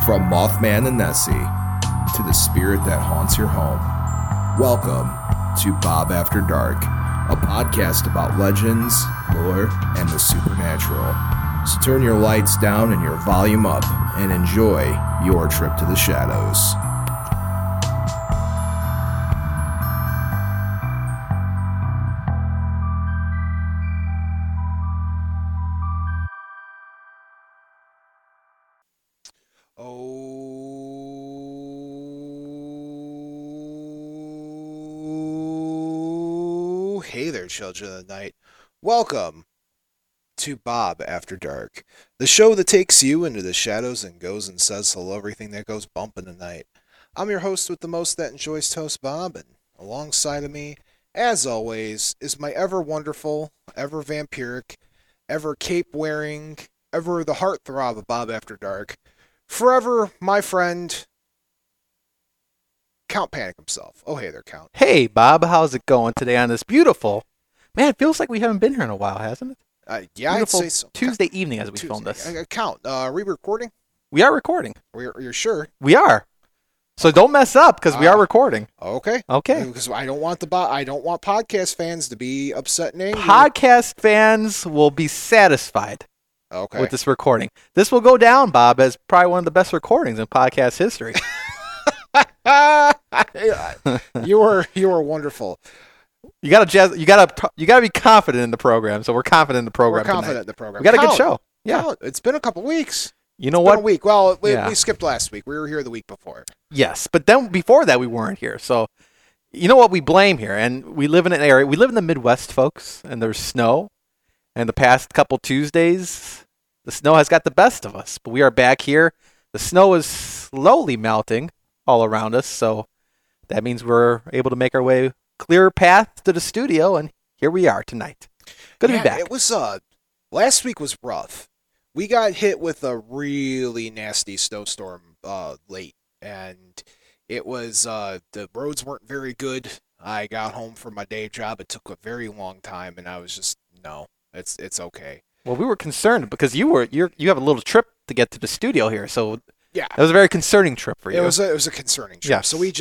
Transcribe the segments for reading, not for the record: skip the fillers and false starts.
From Mothman and Nessie to the spirit that haunts your home, welcome to Bob After Dark, a podcast about legends, lore, and the supernatural. So turn your lights down and your volume up and enjoy your trip to the shadows. Oh, hey there, children of the night. Welcome to Bob After Dark, the show that takes you into the shadows and goes and says hello everything that goes bump in the night. I'm your host with the most that enjoys toast, Bob, and alongside of me, as always, is my ever wonderful, ever vampiric, ever cape-wearing, ever the heartthrob of Bob After Dark, forever my friend, Count Panic himself. Oh, hey there, Count. Hey, Bob, how's it going today on this beautiful... Man, it feels like we haven't been here in a while, hasn't it? Yeah, Beautiful I'd say so. Tuesday evening as we Tuesday. filmed this. Count, are we recording? We are recording. You're sure? We are. So don't mess up because we are recording. Okay. Okay. Because I don't want podcast fans to be upset and angry. Podcast fans will be satisfied Okay. with this recording. This will go down, Bob, as probably one of the best recordings in podcast history. You were wonderful. You gotta be confident in the program. So we're confident in the program. We're confident tonight. in the program. We got a Count, good show. Yeah. Count, it's been a couple weeks. You know It's what? been a week. Well, we Yeah. skipped last week. We were here the week before. Yes, but then before that we weren't here. So you know what we blame here? And we live in an area. We live in the Midwest, folks, and there's snow. And the past couple Tuesdays, the snow has got the best of us. But we are back here. The snow is slowly melting all around us, so that means we're able to make our way clear path to the studio, and here we are tonight. Good to be back. It was last week was rough. We got hit with a really nasty snowstorm late, and it was the roads weren't very good. I got home from my day job. It took a very long time, and I was just it's okay. Well, we were concerned because you have a little trip to get to the studio here, so Yeah. that was a very concerning trip for you. It was a concerning trip. Yes. So we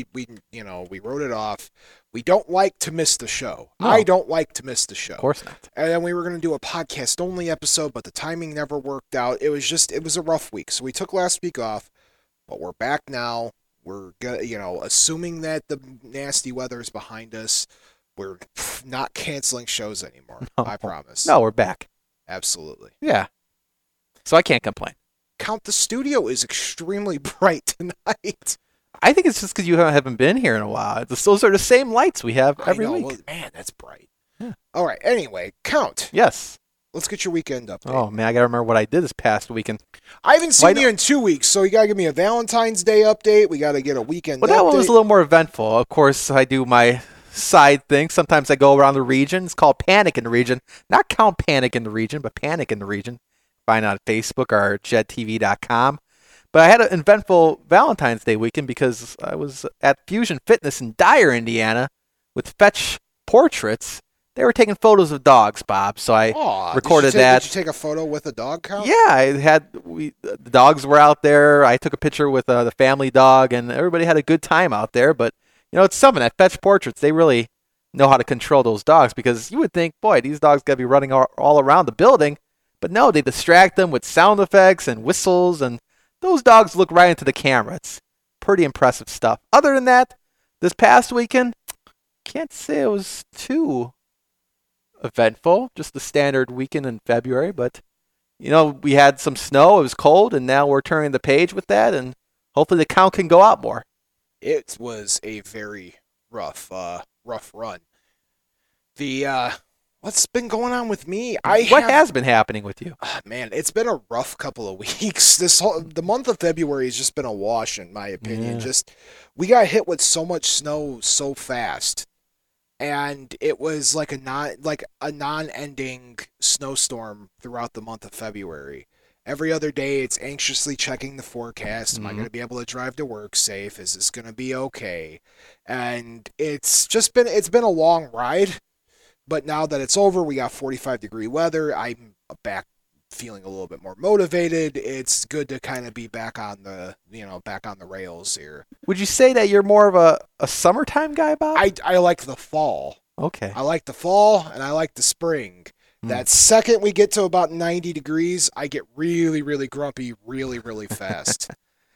wrote it off. We don't like to miss the show. No. I don't like to miss the show. Of course not. And then we were going to do a podcast only episode, but the timing never worked out. It was a rough week. So we took last week off, but we're back now. We're assuming that the nasty weather is behind us, we're not canceling shows anymore. No. I promise. No, we're back. Absolutely. Yeah. So I can't complain. Count, the studio is extremely bright tonight. I think it's just because you haven't been here in a while. Those are the same lights we have every I know. week. Well, man, that's bright. Yeah. All right. Anyway, Count. Yes. Let's get your weekend update. Oh, man, I got to remember what I did this past weekend. I haven't seen you in 2 weeks, so you got to give me a Valentine's Day update. We got to get a weekend Well, update. that one was a little more eventful. Of course, I do my side thing. Sometimes I go around the region. It's called Panic in the Region. Not Count Panic in the Region, but Panic in the Region. Find out on Facebook or jedtv.com. But I had an eventful Valentine's Day weekend because I was at Fusion Fitness in Dyer, Indiana, with Fetch Portraits. They were taking photos of dogs, Bob. So I recorded that. Did you take a photo with a dog, Count? Yeah, the dogs were out there. I took a picture with the family dog, and everybody had a good time out there. But it's something at Fetch Portraits. They really know how to control those dogs because you would think, boy, these dogs got to be running all around the building. But no, they distract them with sound effects and whistles, and those dogs look right into the camera. It's pretty impressive stuff. Other than that, this past weekend, can't say it was too eventful. Just the standard weekend in February. But, we had some snow. It was cold, and now we're turning the page with that, and hopefully the count can go out more. It was a very rough run. What's been going on with me? What has been happening with you? Man, it's been a rough couple of weeks. The month of February has just been a wash, in my opinion. Yeah. We got hit with so much snow so fast, and it was like a non-ending snowstorm throughout the month of February. Every other day, it's anxiously checking the forecast. Am I going to be able to drive to work safe? Is this going to be okay? And it's been a long ride. But now that it's over, we got 45-degree weather. I'm back feeling a little bit more motivated. It's good to kind of be back on the rails here. Would you say that you're more of a summertime guy, Bob? I like the fall. Okay. I like the fall and I like the spring. That second we get to about 90 degrees, I get really, really grumpy really, really fast.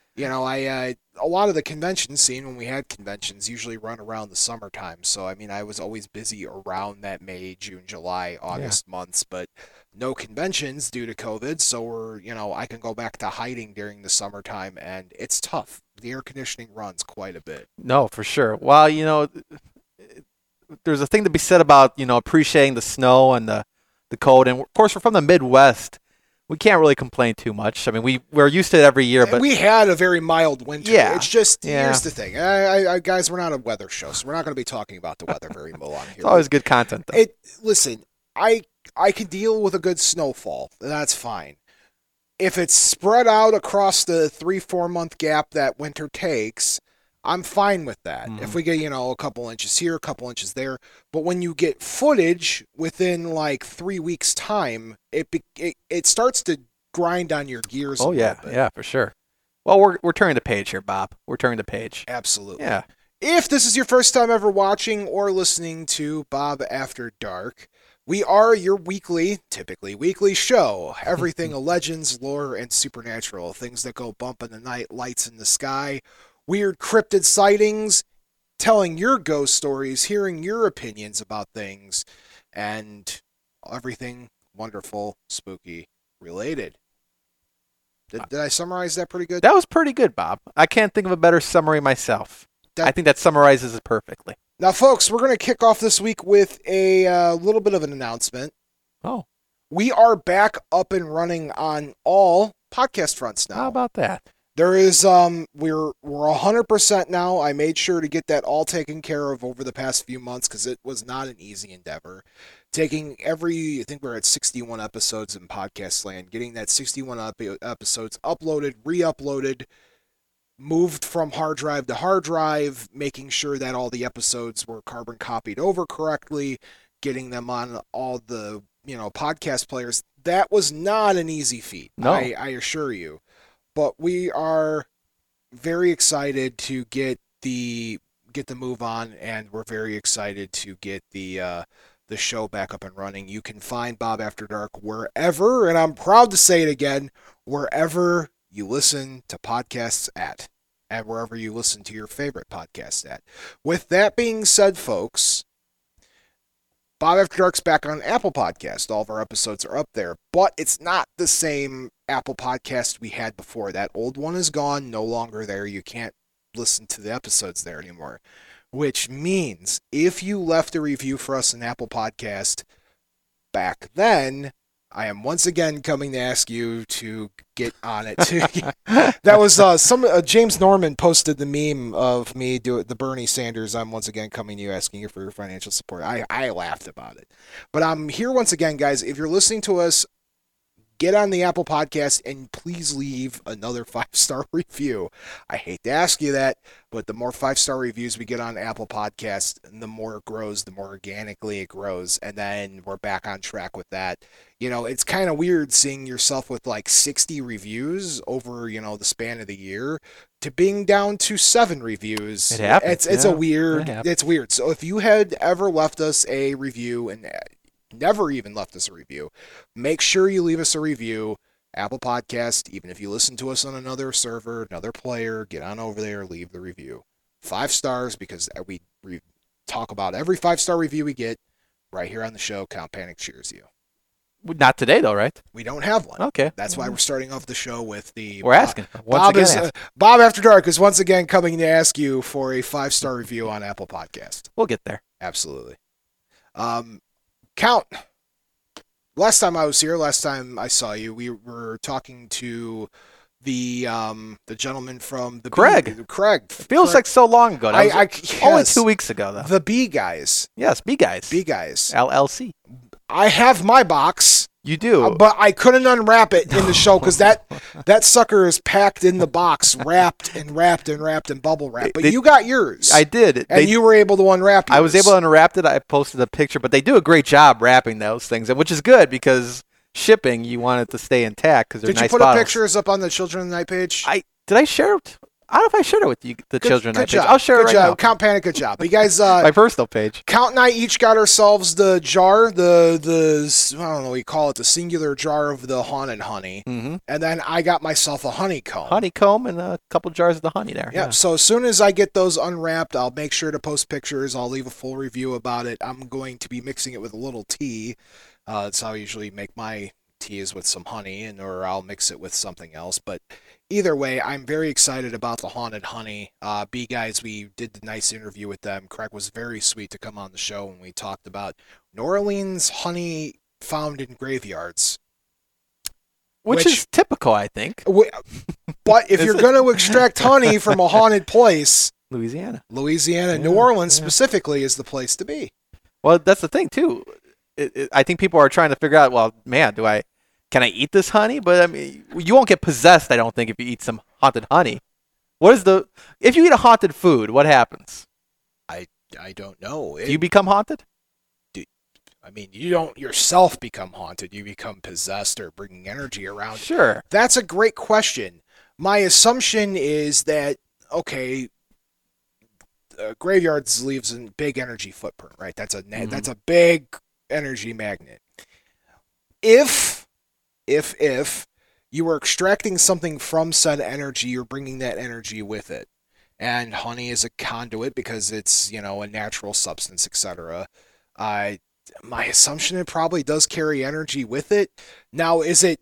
A lot of the convention scene, when we had conventions, usually run around the summertime. So, I was always busy around that May, June, July, August months, but no conventions due to COVID. So I can go back to hiding during the summertime, and it's tough. The air conditioning runs quite a bit. No, for sure. Well, there's a thing to be said about, appreciating the snow and the cold. And of course, we're from the Midwest. We can't really complain too much. We're used to it every year, but we had a very mild winter. Yeah. It's just, here's the thing. Guys, we're not a weather show, so we're not going to be talking about the weather very long here. It's always good content, though. Listen, I can deal with a good snowfall. That's fine. If it's spread out across the 3-4 month gap that winter takes, I'm fine with that. If we get, a couple inches here, a couple inches there. But when you get footage within like 3 weeks' time, it starts to grind on your gears a little bit. Yeah, for sure. Well, we're turning the page here, Bob. We're turning the page. Absolutely. Yeah. If this is your first time ever watching or listening to Bob After Dark, we are your typically weekly show. Everything Legends, lore, and supernatural. Things that go bump in the night, lights in the sky, weird cryptid sightings, telling your ghost stories, hearing your opinions about things, and everything wonderful, spooky related. Did I summarize that pretty good? That was pretty good, Bob. I can't think of a better summary myself. I think that summarizes it perfectly. Now, folks, we're going to kick off this week with a little bit of an announcement. Oh. We are back up and running on all podcast fronts now. How about that? There is, we're 100% now. I made sure to get that all taken care of over the past few months because it was not an easy endeavor. I think we're at 61 episodes in podcast land, getting that 61 episodes uploaded, re-uploaded, moved from hard drive to hard drive, making sure that all the episodes were carbon copied over correctly, getting them on all the, podcast players. That was not an easy feat. No. I assure you. But we are very excited to get the move on, and we're very excited to get the show back up and running. You can find Bob After Dark wherever, and I'm proud to say it again, wherever you listen to podcasts at, and wherever you listen to your favorite podcasts at. With that being said, folks, Bob After Dark's back on Apple Podcast. All of our episodes are up there, but it's not the same Apple Podcast we had before. That old one is gone, no longer there. You can't listen to the episodes there anymore, which means if you left a review for us in Apple Podcast back then, I am once again coming to ask you to get on it. That was James Norman posted the meme of me do the Bernie Sanders. I'm once again coming to you asking you for your financial support. I laughed about it, but I'm here once again, guys. If you're listening to us, get on the Apple Podcast and please leave another 5-star review. I hate to ask you that, but the more 5-star reviews we get on Apple Podcast, the more it grows, the more organically it grows, and then we're back on track with that. It's kind of weird seeing yourself with like 60 reviews over, the span of the year to being down to 7 reviews. It happens. It's weird. So if you had ever left us a review and never even left us a review, make sure you leave us a review. Apple Podcast, even if you listen to us on another server, another player, get on over there, leave the review. 5 stars, because we talk about every 5-star review we get right here on the show. Count Panic cheers you. Not today, though, right? We don't have one. Okay. That's why we're starting off the show with the... We're asking. Bob After Dark is once again coming to ask you for a 5-star review on Apple Podcast. We'll get there. Absolutely. Count. Last time I saw you, we were talking to the gentleman from the Craig. Craig. Feels like so long ago. Only 2 weeks ago, though. The B Guys. Yes, B Guys. B Guys. LLC. I have my box. You do. But I couldn't unwrap it in the show because that sucker is packed in the box, wrapped and bubble wrap. But you got yours. I did. You were able to unwrap yours. I was able to unwrap it. I posted a picture, but they do a great job wrapping those things, which is good because shipping, you want it to stay intact because they're Did nice you put bottles. pictures up on the Children of the Night page? Did I share it? I don't know if I shared it with you, the Children Good Night job. page. I'll share it right now. Count Panic, good job. You guys, My personal page. Count and I each got ourselves the jar, the I don't know what you call it, the singular jar of the haunted honey, Mm-hmm. and then I got myself a honeycomb. Honeycomb and a couple jars of the honey there. Yep. So as soon as I get those unwrapped, I'll make sure to post pictures. I'll leave a full review about it. I'm going to be mixing it with a little tea. That's how I usually make my teas, with some honey, or I'll mix it with something else. But either way, I'm very excited about the haunted honey. B guys, we did the nice interview with them. Craig was very sweet to come on the show when we talked about New Orleans honey found in graveyards. Which is typical, I think. But if you're going to extract honey from a haunted place, Louisiana, New Orleans specifically is the place to be. Well, that's the thing too. I think people are trying to figure out. Well, man, can I eat this honey? But I mean, you won't get possessed. I don't think if you eat some haunted honey. If you eat a haunted food, what happens? I don't know. Do you become haunted? I mean, you don't yourself become haunted. You become possessed or bringing energy around. Sure. That's a great question. My assumption is that, okay, graveyards leaves a big energy footprint, right? That's a big energy magnet. If you were extracting something from said energy, you're bringing that energy with it. And honey is a conduit because it's, a natural substance, etc. My assumption, it probably does carry energy with it. Now, is it,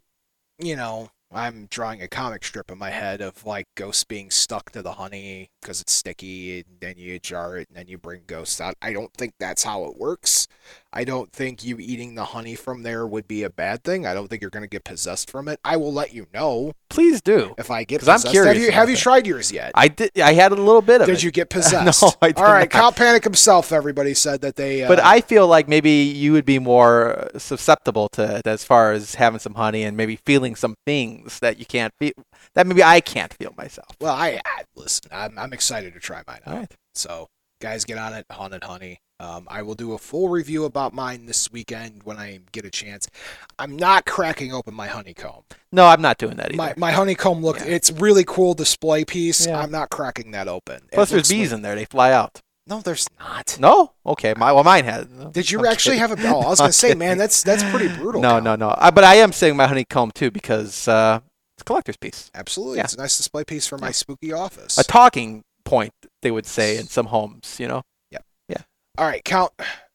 I'm drawing a comic strip in my head of like ghosts being stuck to the honey because it's sticky, and then you jar it and then you bring ghosts out. I don't think that's how it works. I don't think you eating the honey from there would be a bad thing. I don't think you're going to get possessed from it. I will let you know. Please do. If I get 'Cause I'm possessed. curious Have you tried yours yet? I did. I had a little bit of it. Did you get possessed? No, I did All right, not. Count Panic himself, everybody said that they... But I feel like maybe you would be more susceptible to it as far as having some honey and maybe feeling some things that you can't feel, that maybe I can't feel myself. Well, listen, I'm excited to try mine out. All right. So, guys, get on it, haunted honey. I will do a full review about mine this weekend when I get a chance. I'm not cracking open my honeycomb. No, I'm not doing that either. My honeycomb it's really cool display piece. Yeah. I'm not cracking that open. Plus, there's bees in there. They fly out. No, there's not. No? Okay. Mine had. Did you actually have a... Oh, I was going to say, man, that's pretty brutal. No. But I am saving my honeycomb, too, because it's a collector's piece. Absolutely. Yeah. It's a nice display piece for my spooky office. A talking point, they would say in some homes, Yep. Yeah. All right, Count.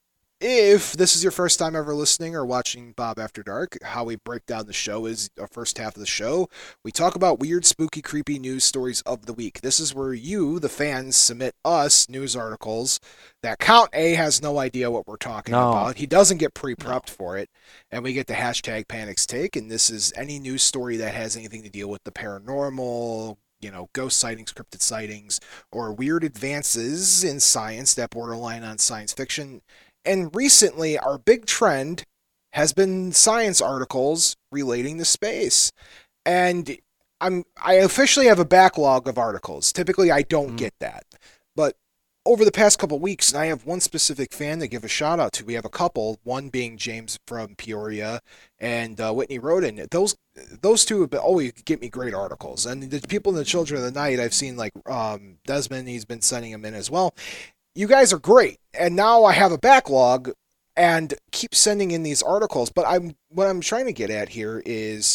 If this is your first time ever listening or watching Bob After Dark, how we break down the show is our first half of the show. We talk about weird, spooky, creepy news stories of the week. This is where you, the fans, submit us news articles that Count A has no idea what we're talking about. He doesn't get pre-prepped for it. And we get the hashtag Panics Take, and this is any news story that has anything to deal with the paranormal, ghost sightings, cryptid sightings, or weird advances in science that borderline on science fiction. And recently, our big trend has been science articles relating to space. And I officially have a backlog of articles. Typically, I don't get that. But over the past couple weeks, and I have one specific fan to give a shout out to. We have a couple, one being James from Peoria and Whitney Roden. Those two have been, always get me great articles. And the people in the Children of the Night, I've seen like Desmond, he's been sending them in as well. You guys are great. And now I have a backlog and keep sending in these articles. But what I'm trying to get at here is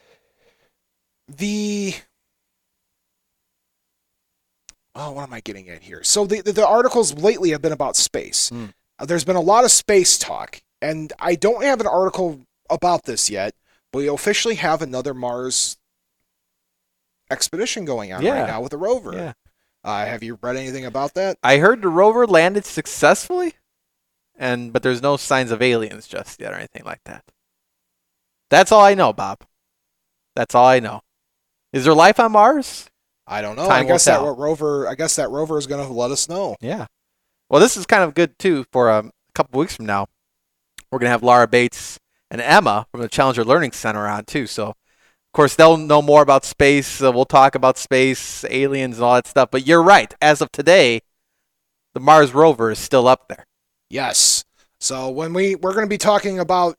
what am I getting at here? So the articles lately have been about space. There's been a lot of space talk, and I don't have an article about this yet, but we officially have another Mars expedition going on right now with a rover. Yeah. Have you read anything about that? I heard the rover landed successfully, but there's no signs of aliens just yet or anything like that. That's all I know, Bob. That's all I know. Is there life on Mars? I don't know. Time I guess will that tell. rover is going to let us know. Yeah. Well, this is kind of good too for a couple weeks from now. We're going to have Laura Bates and Emma from the Challenger Learning Center on too. So, of course, they'll know more about space. We'll talk about space, aliens, and all that stuff. But you're right. As of today, the Mars rover is still up there. Yes. So when we're going to be talking about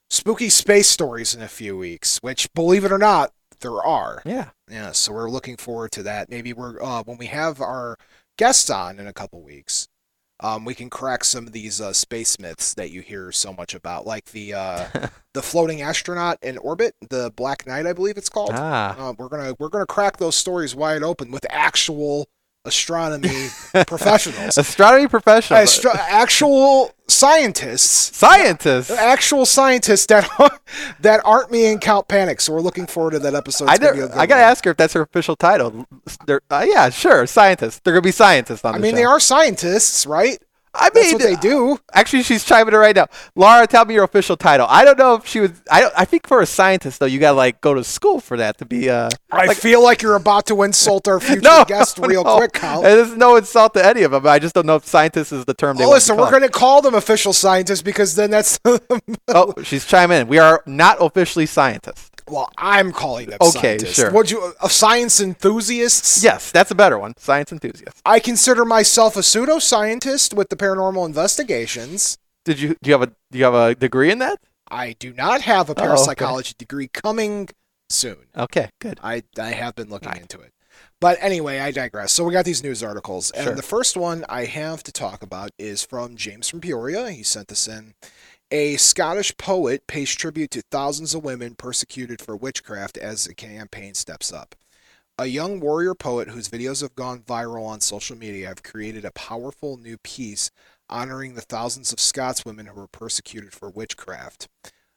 spooky space stories in a few weeks, which, believe it or not, there are. Yeah. Yeah, so we're looking forward to that. Maybe we're when we have our guests on in a couple weeks, we can crack some of these space myths that you hear so much about, like the floating astronaut in orbit, the Black Knight, I believe it's called. We're gonna crack those stories wide open with actual astronomy professionals, Astronomy professionals, actual scientists, actual scientists that aren't me and Count Panic. So we're looking forward to that episode. I gotta ask her if that's her official title. Yeah, sure, scientists. They're gonna be scientists on the show. They are scientists, right? I mean, that's what they do. Actually, she's chiming in right now. Laura, tell me your official title. I don't know if she was. I think for a scientist though, you gotta go to school for that to be. I feel like you're about to insult our future guest real quick, Kyle. There's no insult to any of them. I just don't know if scientist is the term they want to call. Listen, we're going to call them official scientists because then that's. Oh, she's chiming in. We are not officially scientists. Well, I'm calling them scientists. Sure. Would you science enthusiasts? Yes, that's a better one. Science enthusiasts. I consider myself a pseudoscientist with the paranormal investigations. Do you have a degree in that? I do not have a parapsychology degree, coming soon. Okay, good. I have been looking into it. But anyway, I digress. So we got these news articles, and the first one I have to talk about is from James from Peoria. He sent this in. A Scottish poet pays tribute to thousands of women persecuted for witchcraft as the campaign steps up. A young warrior poet whose videos have gone viral on social media have created a powerful new piece honoring the thousands of Scotswomen who were persecuted for witchcraft.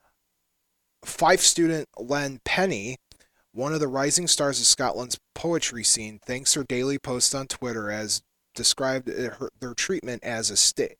Fife student Len Penny, one of the rising stars of Scotland's poetry scene, thanks her daily posts on Twitter as described their treatment as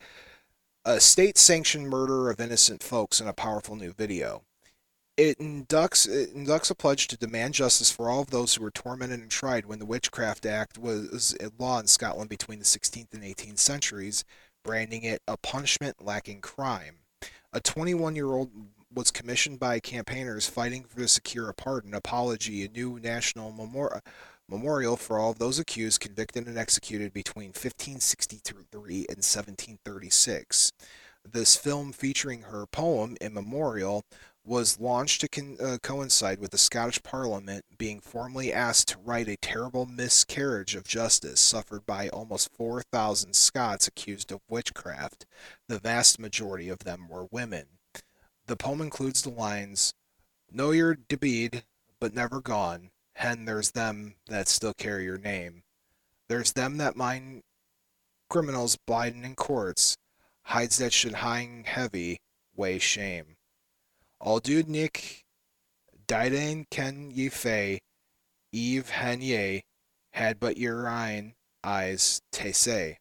a state-sanctioned murder of innocent folks in a powerful new video. It inducts a pledge to demand justice for all of those who were tormented and tried when the Witchcraft Act was law in Scotland between the 16th and 18th centuries, branding it a punishment lacking crime. A 21-year-old was commissioned by campaigners fighting to secure a pardon, apology, a new national memorial for all of those accused, convicted, and executed between 1563 and 1736. This film featuring her poem in memorial was launched to coincide with the Scottish Parliament being formally asked to right a terrible miscarriage of justice suffered by almost 4,000 Scots accused of witchcraft. The vast majority of them were women. The poem includes the lines, "Know your deed, but never gone. Hen, there's them that still carry your name. There's them that mind criminals biding in courts, hides that should hang heavy, weigh shame. All dude Nick, Didain ken ye fay, Eve hen ye, had but your eyes, te say.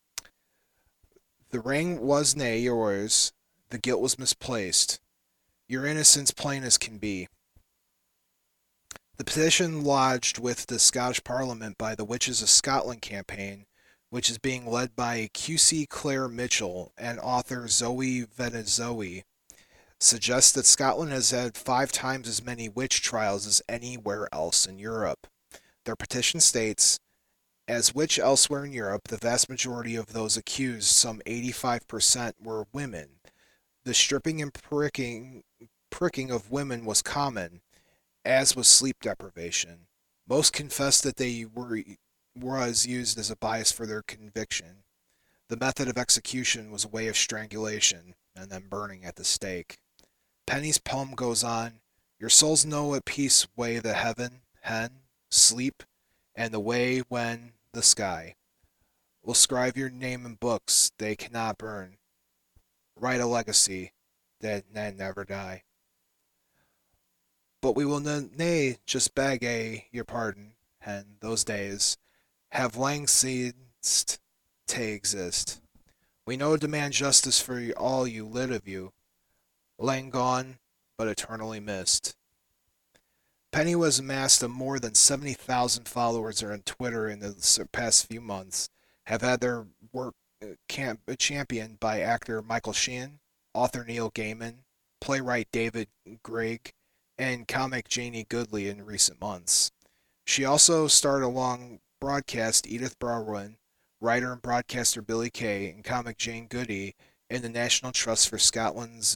The ring was nae yours, the guilt was misplaced, your innocence plain as can be." The petition lodged with the Scottish Parliament by the Witches of Scotland campaign, which is being led by QC Claire Mitchell and author Zoe Venezoe, suggests that Scotland has had 5 times as many witch trials as anywhere else in Europe. Their petition states, "As witch elsewhere in Europe, the vast majority of those accused, some 85%, were women. The stripping and pricking of women was common, as was sleep deprivation. Most confessed that they was used as a bias for their conviction. The method of execution was a way of strangulation, and then burning at the stake." Penny's poem goes on, "Your souls know at peace way the heaven, hen, sleep, and the way when the sky. Will scribe your name in books they cannot burn. Write a legacy that never die. But we will nae just beg your pardon, hen, those days have lang ceased to exist. We know demand justice for all you lit of you, lang gone, but eternally missed." Penny was amassed of more than 70,000 followers on Twitter in the past few months, have had their work championed by actor Michael Sheen, author Neil Gaiman, playwright David Greig, and comic Janie Goodley in recent months. She also starred along broadcast Edith Barwin, writer and broadcaster Billy Kay, and comic Jane Goody in the National Trust for Scotland's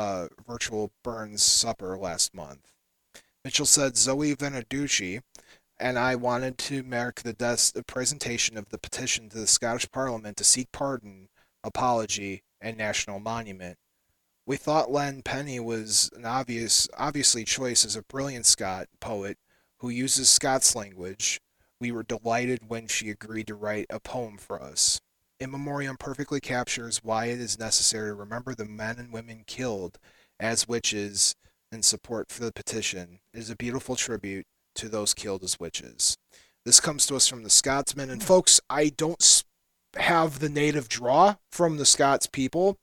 virtual Burns Supper last month. Mitchell said Zoe Venaducci and I wanted to mark the presentation of the petition to the Scottish Parliament to seek pardon, apology, and national monument. We thought Len Penny was an obviously choice as a brilliant Scot poet who uses Scots language. We were delighted when she agreed to write a poem for us. In Memoriam perfectly captures why it is necessary to remember the men and women killed as witches in support for the petition. It is a beautiful tribute to those killed as witches. This comes to us from the Scotsman. And folks, I don't have the native draw from the Scots people.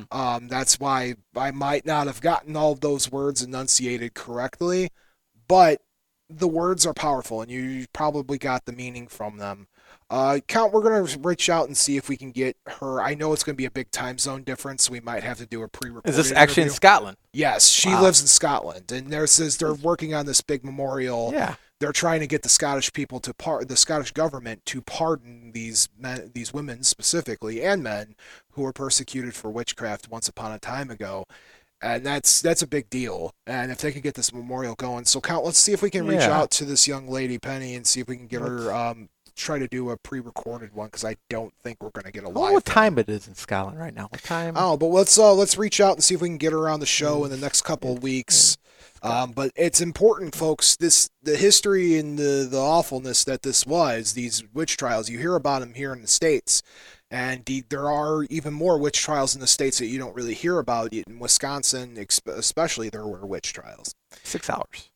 That's why I might not have gotten all of those words enunciated correctly, but the words are powerful, and you probably got the meaning from them. Count, we're going to reach out and see if we can get her. I know it's going to be a big time zone difference, so we might have to do a pre-recorded Is this actually interview. in Scotland? Yes, she lives in Scotland, and they're working on this big memorial. Yeah. They're trying to get the Scottish people the Scottish government to pardon these women specifically, and men who were persecuted for witchcraft once upon a time ago. And that's a big deal. And if they can get this memorial going, so Count, let's see if we can reach out to this young lady Penny and see if we can get her. Try to do a pre-recorded one because I don't think we're going to get a live. What time it is in Scotland right now? What time? Oh, but let's reach out and see if we can get her on the show in the next couple of weeks. But it's important, folks. The history and the awfulness that this was, these witch trials. You hear about them here in the States. And there are even more witch trials in the States that you don't really hear about. In Wisconsin, especially, there were witch trials. 6 hours.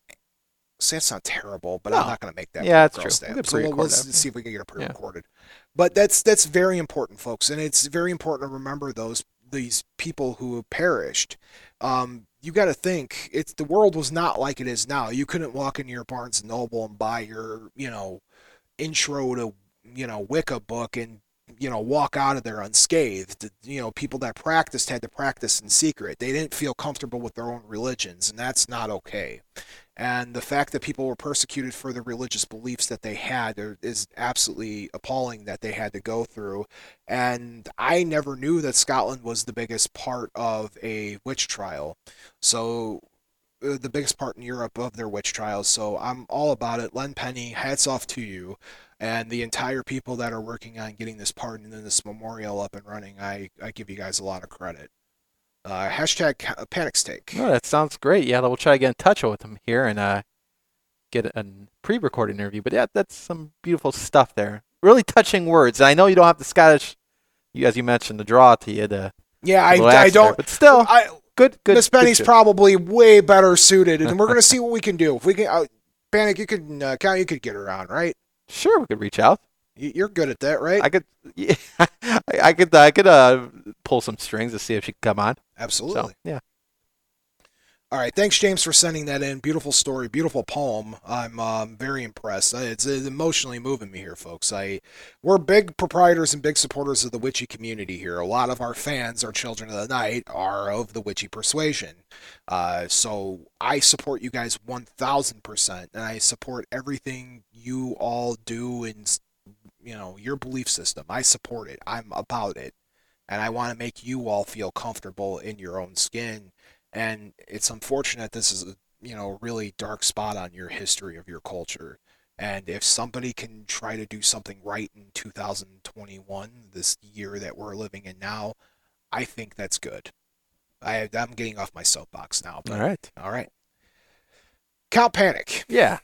So that's not terrible, but I'm not going to make that. Yeah, that's true. So let's see if we can get it pre-recorded. But that's very important, folks, and it's very important to remember these people who have perished. You got to think the world was not like it is now. You couldn't walk into your Barnes and Noble and buy your intro to Wicca book and walk out of there unscathed. People that practiced had to practice in secret. They didn't feel comfortable with their own religions, and that's not okay. And the fact that people were persecuted for the religious beliefs that they had is absolutely appalling that they had to go through. And I never knew that Scotland was the biggest part of a witch trial. So the biggest part in Europe of their witch trials. So I'm all about it. Len Penny, hats off to you. And the entire people that are working on getting this pardon and this memorial up and running, I give you guys a lot of credit. Hashtag PanicStake. Oh, that sounds great. Yeah, we'll try to get in touch with him here and get a pre-recorded interview. But yeah, that's some beautiful stuff there. Really touching words. I know you don't have the Scottish, as you mentioned, the draw to you. I don't. There, but still, good. Miss Penny's probably way better suited, and we're gonna see what we can do. If we can, Panic, you could Count, you could get her on, right? Sure, we could reach out. You're good at that, right? I could. Yeah, I could pull some strings to see if she could come on. Absolutely. So, yeah. All right. Thanks, James, for sending that in. Beautiful story, beautiful poem. I'm very impressed. It's emotionally moving me here, folks. We're big proprietors and big supporters of the witchy community here. A lot of our fans, our children of the night, are of the witchy persuasion. So I support you guys 1,000%, and I support everything you all do in your belief system. I support it. I'm about it. And I want to make you all feel comfortable in your own skin. And it's unfortunate this is a really dark spot on your history of your culture. And if somebody can try to do something right in 2021, this year that we're living in now, I think that's good. I'm getting off my soapbox now. All right. Count Panic. Yeah.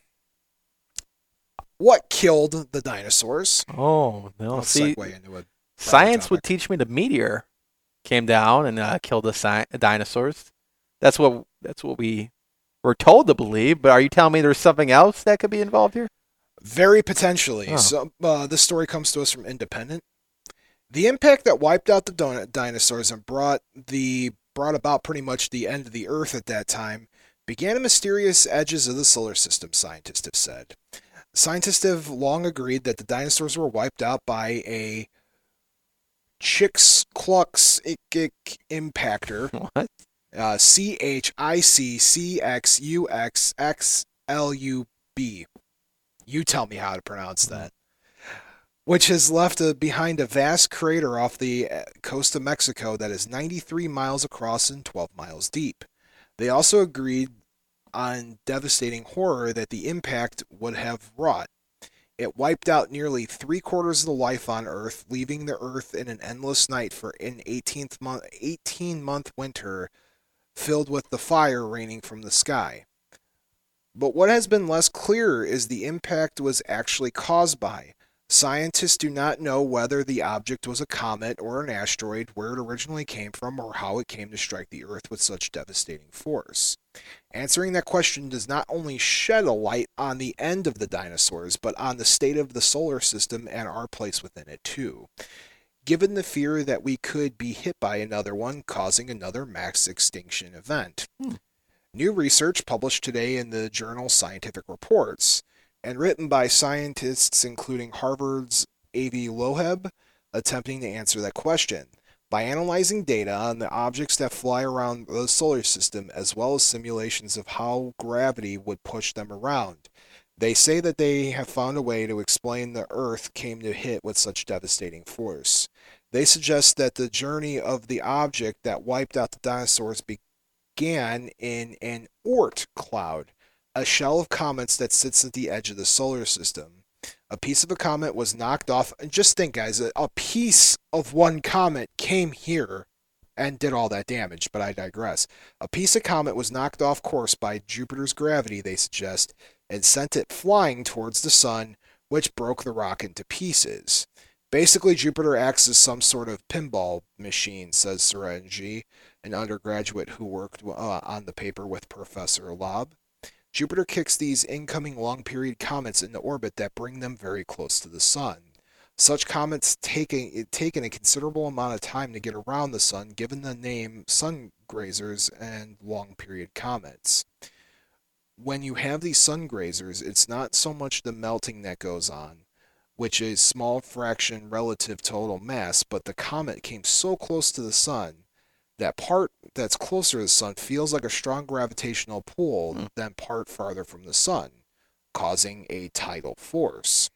What killed the dinosaurs? Oh, no. Let's See, segue into a science would teach me the meteor came down and killed the dinosaurs. That's what we were told to believe. But are you telling me there's something else that could be involved here? Very potentially. Oh. So this story comes to us from Independent. The impact that wiped out the dinosaurs and brought about pretty much the end of the Earth at that time began at mysterious edges of the solar system, scientists have said. Scientists have long agreed that the dinosaurs were wiped out by a Chicxulub impactor. What? CHICCXUXXLUB. You tell me how to pronounce that. which has left behind a vast crater off the coast of Mexico that is 93 miles across and 12 miles deep. They also agreed on devastating horror that the impact would have wrought. It wiped out nearly 3/4 of the life on Earth, leaving the Earth in an endless night for an 18-month winter filled with the fire raining from the sky. But what has been less clear is the impact was actually caused by. Scientists do not know whether the object was a comet or an asteroid, where it originally came from, or how it came to strike the Earth with such devastating force. Answering that question does not only shed a light on the end of the dinosaurs, but on the state of the solar system and our place within it too. Given the fear that we could be hit by another one, causing another mass extinction event. New research published today in the journal Scientific Reports and written by scientists including Harvard's Avi Loeb, attempting to answer that question. By analyzing data on the objects that fly around the solar system, as well as simulations of how gravity would push them around, they say that they have found a way to explain the Earth came to hit with such devastating force. They suggest that the journey of the object that wiped out the dinosaurs began in an Oort cloud, a shell of comets that sits at the edge of the solar system. A piece of a comet was knocked off, and just think, guys, a piece of one comet came here and did all that damage, but I digress. A piece of comet was knocked off course by Jupiter's gravity, they suggest, and sent it flying towards the sun, which broke the rock into pieces. Basically, Jupiter acts as some sort of pinball machine, says Serenji, an undergraduate who worked on the paper with Professor Loeb. Jupiter kicks these incoming long-period comets into orbit that bring them very close to the sun. Such comets taking a considerable amount of time to get around the sun, given the name sun grazers and long-period comets. When you have these sun grazers, it's not so much the melting that goes on, which is a small fraction relative total mass, but the comet came so close to the sun that part that's closer to the sun feels like a strong gravitational pull than part farther from the sun, causing a tidal force.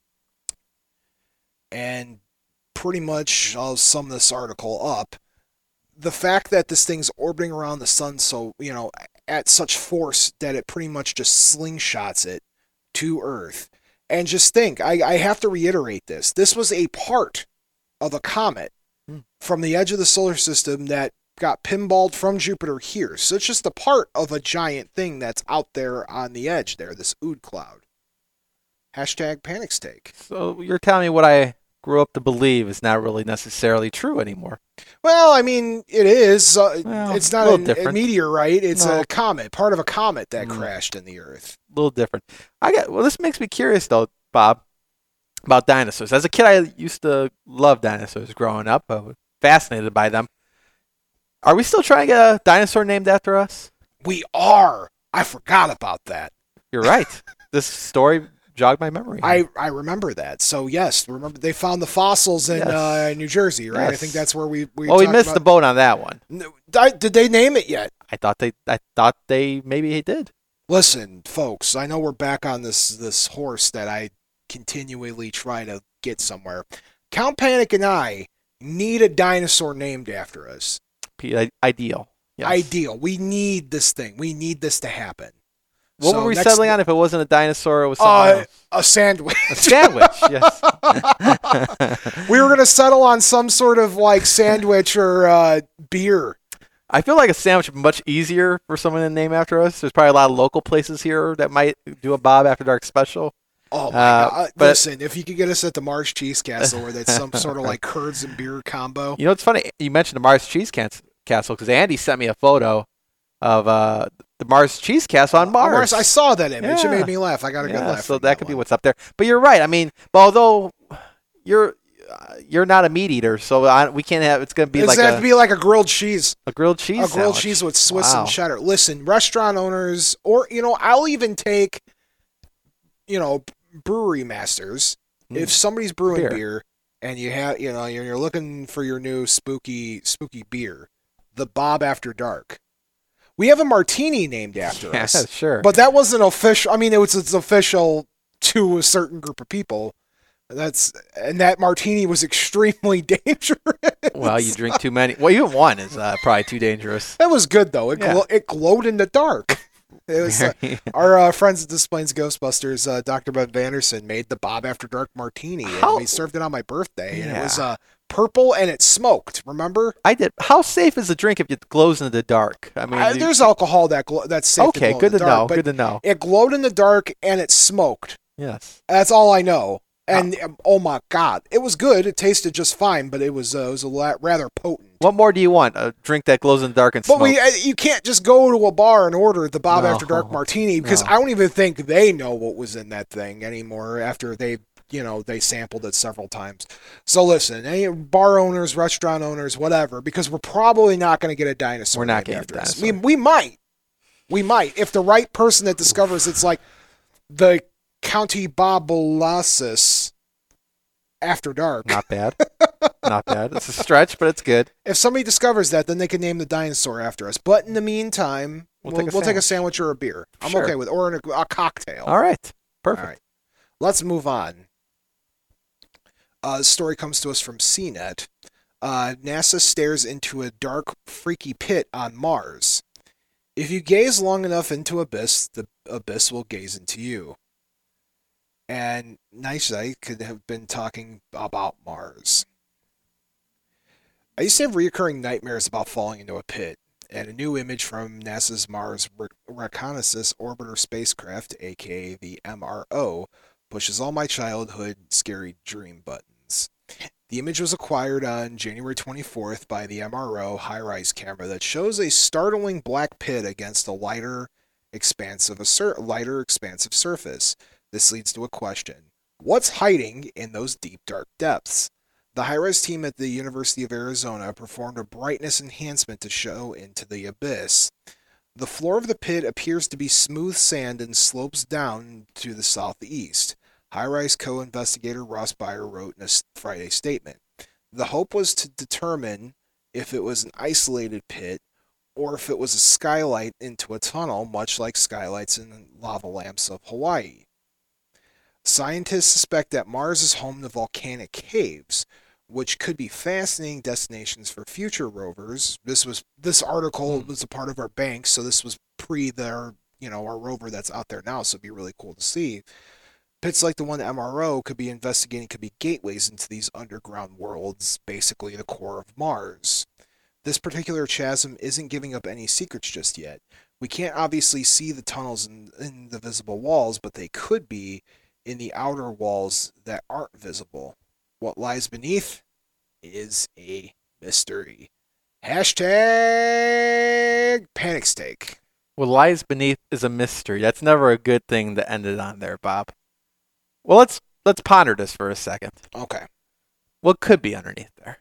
And pretty much, I'll sum this article up. The fact that this thing's orbiting around the sun so, at such force that it pretty much just slingshots it to Earth. And just think, I have to reiterate this. This was a part of a comet from the edge of the solar system that got pinballed from Jupiter here. So it's just a part of a giant thing that's out there on the edge there, this Oort cloud. Hashtag panic steak. So you're telling me what I grew up to believe is not really necessarily true anymore. Well, I mean, it is. Well, it's not a meteorite. It's a comet, part of a comet that crashed in the Earth. A little different. This makes me curious, though, Bob, about dinosaurs. As a kid, I used to love dinosaurs growing up. I was fascinated by them. Are we still trying to get a dinosaur named after us? We are. I forgot about that. You're right. This story jogged my memory. I remember that. So yes, remember they found the fossils in New Jersey, right? Yes. I think that's where we missed the boat on that one. Did they name it yet? I thought they maybe did. Listen, folks, I know we're back on this horse that I continually try to get somewhere. Count Panic and I need a dinosaur named after us. Ideal. Yes. Ideal. We need this thing. We need this to happen. What were we settling on if it wasn't a dinosaur? It was something else? A sandwich. A sandwich, yes. We were going to settle on some sort of like sandwich or beer. I feel like a sandwich would be much easier for someone to name after us. There's probably a lot of local places here that might do a Bob After Dark special. Oh, my God. Listen, if you could get us at the Mars Cheese Castle where that's some sort of like curds and beer combo. You know, it's funny. You mentioned the Mars Cheese Castle because Andy sent me a photo of the Mars Cheese Castle on Mars. I saw that image. Yeah. It made me laugh. I got a good laugh. So that could be what's up there. But you're right. I mean, although you're not a meat eater, so we can't have. It's going to be have to be like a grilled cheese. A grilled cheese. A grilled cheese with Swiss and cheddar. Listen, restaurant owners, or I'll even take, brewery masters. If somebody's brewing beer and you have, you're looking for your new spooky beer, the Bob After Dark. We have a martini named after us. Yeah, sure. But that wasn't official. I mean, it's official to a certain group of people. And that martini was extremely dangerous. Well, you drink too many. Well, even one is probably too dangerous. That was good though. Yeah. It glowed in the dark. It was our friends at Displays Ghostbusters, Dr. Bud Vanderson made the Bob After Dark martini, and we served it on my birthday, and it was purple and it smoked. Remember? I did. How safe is a drink if it glows in the dark? I mean, there's alcohol that's safe. Okay, to glow good in the to dark, know. Good to know. It glowed in the dark and it smoked. Yes. That's all I know. And oh my God, it was good. It tasted just fine, but it was rather potent. What more do you want? A drink that glows in the dark and smokes? But you can't just go to a bar and order the Bob After Dark martini because I don't even think they know what was in that thing anymore after they sampled it several times. So listen, any bar owners, restaurant owners, whatever, because we're probably not going to get a dinosaur. We're not named getting a after us. dinosaur. We might if the right person that discovers it's like the County Bobolassus After Dark. Not bad. Not bad. It's a stretch, but it's good. If somebody discovers that, then they can name the dinosaur after us. But in the meantime, we'll take a sandwich or a beer. I'm okay with, or a cocktail. All right. Perfect. All right. Let's move on. The story comes to us from CNET. NASA stares into a dark, freaky pit on Mars. If you gaze long enough into abyss, the abyss will gaze into you. And Nightshade could have been talking about Mars. I used to have recurring nightmares about falling into a pit, and a new image from NASA's Mars Reconnaissance Orbiter spacecraft, aka the MRO, pushes all my childhood scary dream buttons. The image was acquired on January 24th by the MRO high-rise camera that shows a startling black pit against a lighter, expansive surface. This leads to a question. What's hiding in those deep, dark depths? The high-res team at the University of Arizona performed a brightness enhancement to show into the abyss. The floor of the pit appears to be smooth sand and slopes down to the southeast. High-rise co-investigator Ross Beyer wrote in a Friday statement. The hope was to determine if it was an isolated pit or if it was a skylight into a tunnel, much like skylights in lava lamps of Hawaii. Scientists suspect that Mars is home to volcanic caves, which could be fascinating destinations for future rovers. This article was a part of our bank, so this was pre our rover that's out there now, so it'd be really cool to see. Pits like the one MRO could be investigating could be gateways into these underground worlds, basically the core of Mars. This particular chasm isn't giving up any secrets just yet. We can't obviously see the tunnels in the visible walls, but they could be in the outer walls that aren't visible. What lies beneath is a mystery. Hashtag panic steak. What lies beneath is a mystery. That's never a good thing to end it on there, Bob. Well, let's ponder this for a second. Okay. What could be underneath there?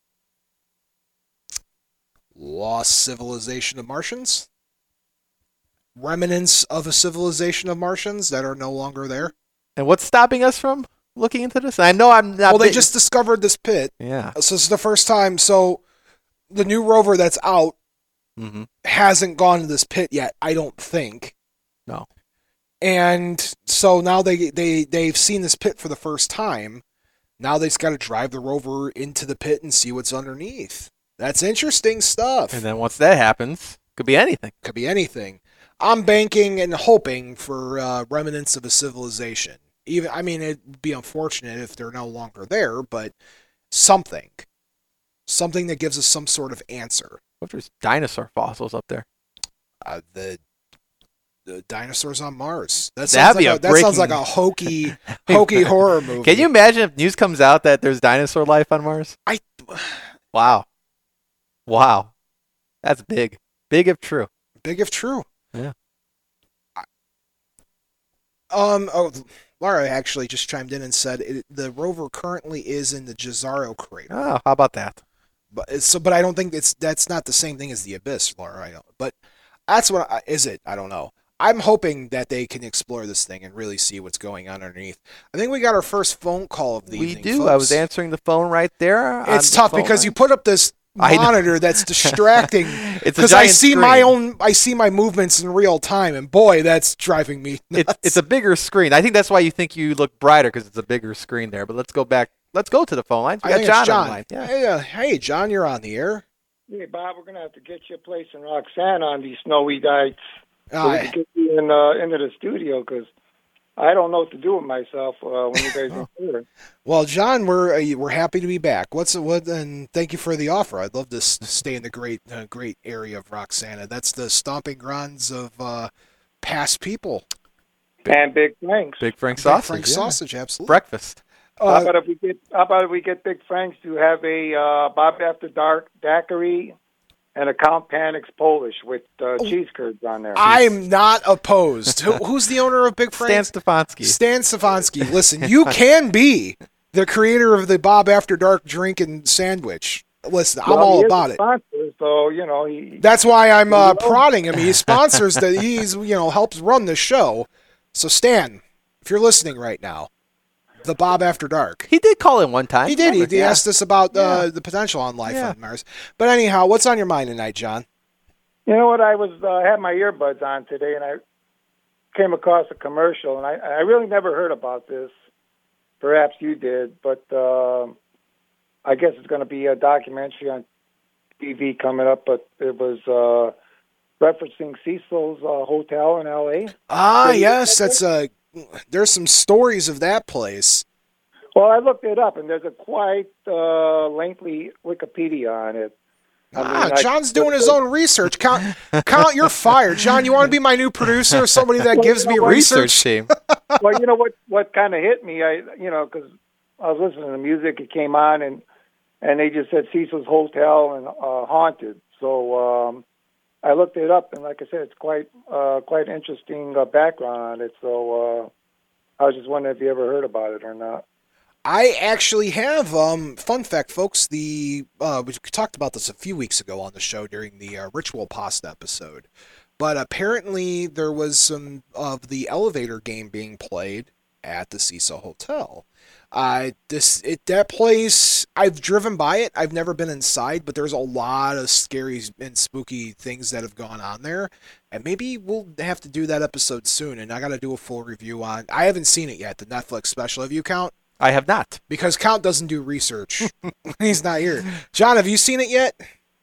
Lost civilization of Martians? Remnants of a civilization of Martians that are no longer there? And what's stopping us from looking into this? I know I'm not... Well, they just discovered this pit. Yeah. So this is the first time. So the new rover that's out hasn't gone to this pit yet, I don't think. No. And so now they've seen this pit for the first time. Now they just got to drive the rover into the pit and see what's underneath. That's interesting stuff. And then once that happens, could be anything. Could be anything. I'm banking and hoping for remnants of a civilization. It'd be unfortunate if they're no longer there, but something that gives us some sort of answer. What if there's dinosaur fossils up there? The dinosaurs on Mars. That sounds like a hokey horror movie. Can you imagine if news comes out that there's dinosaur life on Mars? Wow. That's big. Big if true. Big if true. Yeah. Laura actually just chimed in and said the rover currently is in the Jezero crater. Oh, how about that? But I don't think that's not the same thing as the abyss, Laura. I know, but that's what is it? I don't know. I'm hoping that they can explore this thing and really see what's going on underneath. I think we got our first phone call of the evening. We do. Folks. I was answering the phone right there. It's tough because you put up this monitor that's distracting. It's a because giant screen. I see my movements in real time, and boy, that's driving me nuts. It's a bigger screen. I think that's why you think you look brighter because it's a bigger screen there. But let's go back. Let's go to the phone lines. We got I think it's John on the line. Yeah. Hey, John, you're on the air. Hey, Bob, we're going to have to get you a place in Roxanne on these snowy nights so we can get you into the studio because I don't know what to do with myself when you guys are here. Well, John, we're happy to be back. And thank you for the offer. I'd love to stay in the great area of Roxana. That's the stomping grounds of past people. And Big Frank's. Big Frank sausage. Frank sausage, absolutely. Breakfast. How about if we get Big Frank's to have a Bob After Dark daiquiri and a Count Panic's Polish with cheese curds on there. I'm not opposed. Who's the owner of Big Frank's? Stan Stefanski. Stan Stefanski. Listen, you can be the creator of the Bob After Dark drink and sandwich. Listen, I'm all about it. Sponsor, so that's why I'm prodding him. He sponsors that. He's helps run the show. So Stan, if you're listening right now, the Bob After Dark. He did call in one time. He did. He asked us about the potential on life on Mars. But anyhow, what's on your mind tonight, John? You know what? I had my earbuds on today, and I came across a commercial, and I really never heard about this. Perhaps you did, but I guess it's going to be a documentary on TV coming up. But it was referencing Cecil's Hotel in L.A. Ah, yes, that's there's some stories of that place. Well, I looked it up, and there's a quite lengthy Wikipedia on it. John's doing his own research. Count, you're fired. John, you want to be my new producer? Somebody that gives me research team. Well, you know what kind of hit me? Because I was listening to music, it came on, and they just said Cecil's Hotel and haunted. So I looked it up, and like I said, it's quite interesting background on it. So I was just wondering if you ever heard about it or not. I actually have. Fun fact, folks. We talked about this a few weeks ago on the show during the Ritual Pasta episode. But apparently there was some of the elevator game being played at the Cecil Hotel. That place, I've driven by it. I've never been inside, but there's a lot of scary and spooky things that have gone on there. And maybe we'll have to do that episode soon. And I got to do a full review on. I haven't seen it yet. The Netflix special. Have you, Count? I have not. Because Count doesn't do research. He's not here. John, have you seen it yet?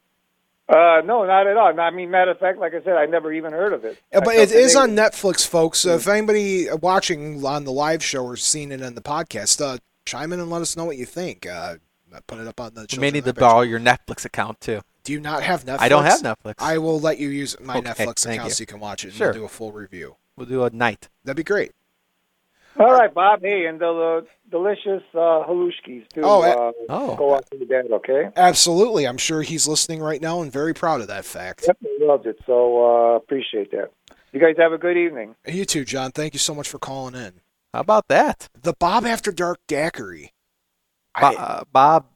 No, not at all. I mean, matter of fact, like I said, I never even heard of it. But it is on Netflix, folks. If anybody watching on the live show or seen it on the podcast, chime in and let us know what you think. Put it up on the. You may need to borrow your Netflix account too. Do you not have Netflix? I don't have Netflix. I will let you use my Netflix account so you can watch it and Sure. we'll do a full review. We'll do a night. That'd be great. All right, Bob. Hey, and the delicious halushkis, too. Go out to the dad, okay? Absolutely. I'm sure he's listening right now and very proud of that fact. Yep, he loves it, so appreciate that. You guys have a good evening. You too, John. Thank you so much for calling in. How about that? The Bob After Dark daiquiri. The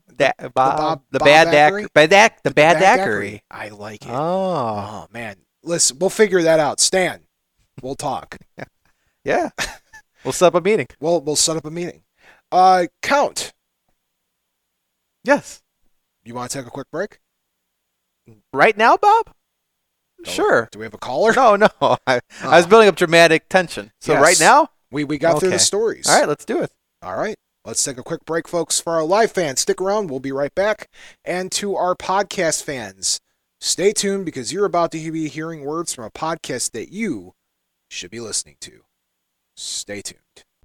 bad daiquiri. I like it. Oh, man. Listen, we'll figure that out. Stan, we'll talk. Yeah. We'll set up a meeting. We'll set up a meeting. Count. Yes. You want to take a quick break? Right now, Bob? Sure. Do we have a caller? No. I was building up dramatic tension. So Yes. right now? We got through the stories. All right, let's do it. All right. Let's take a quick break, folks. For our live fans, stick around. We'll be right back. And to our podcast fans, stay tuned because you're about to be hearing words from a podcast that you should be listening to. Stay tuned.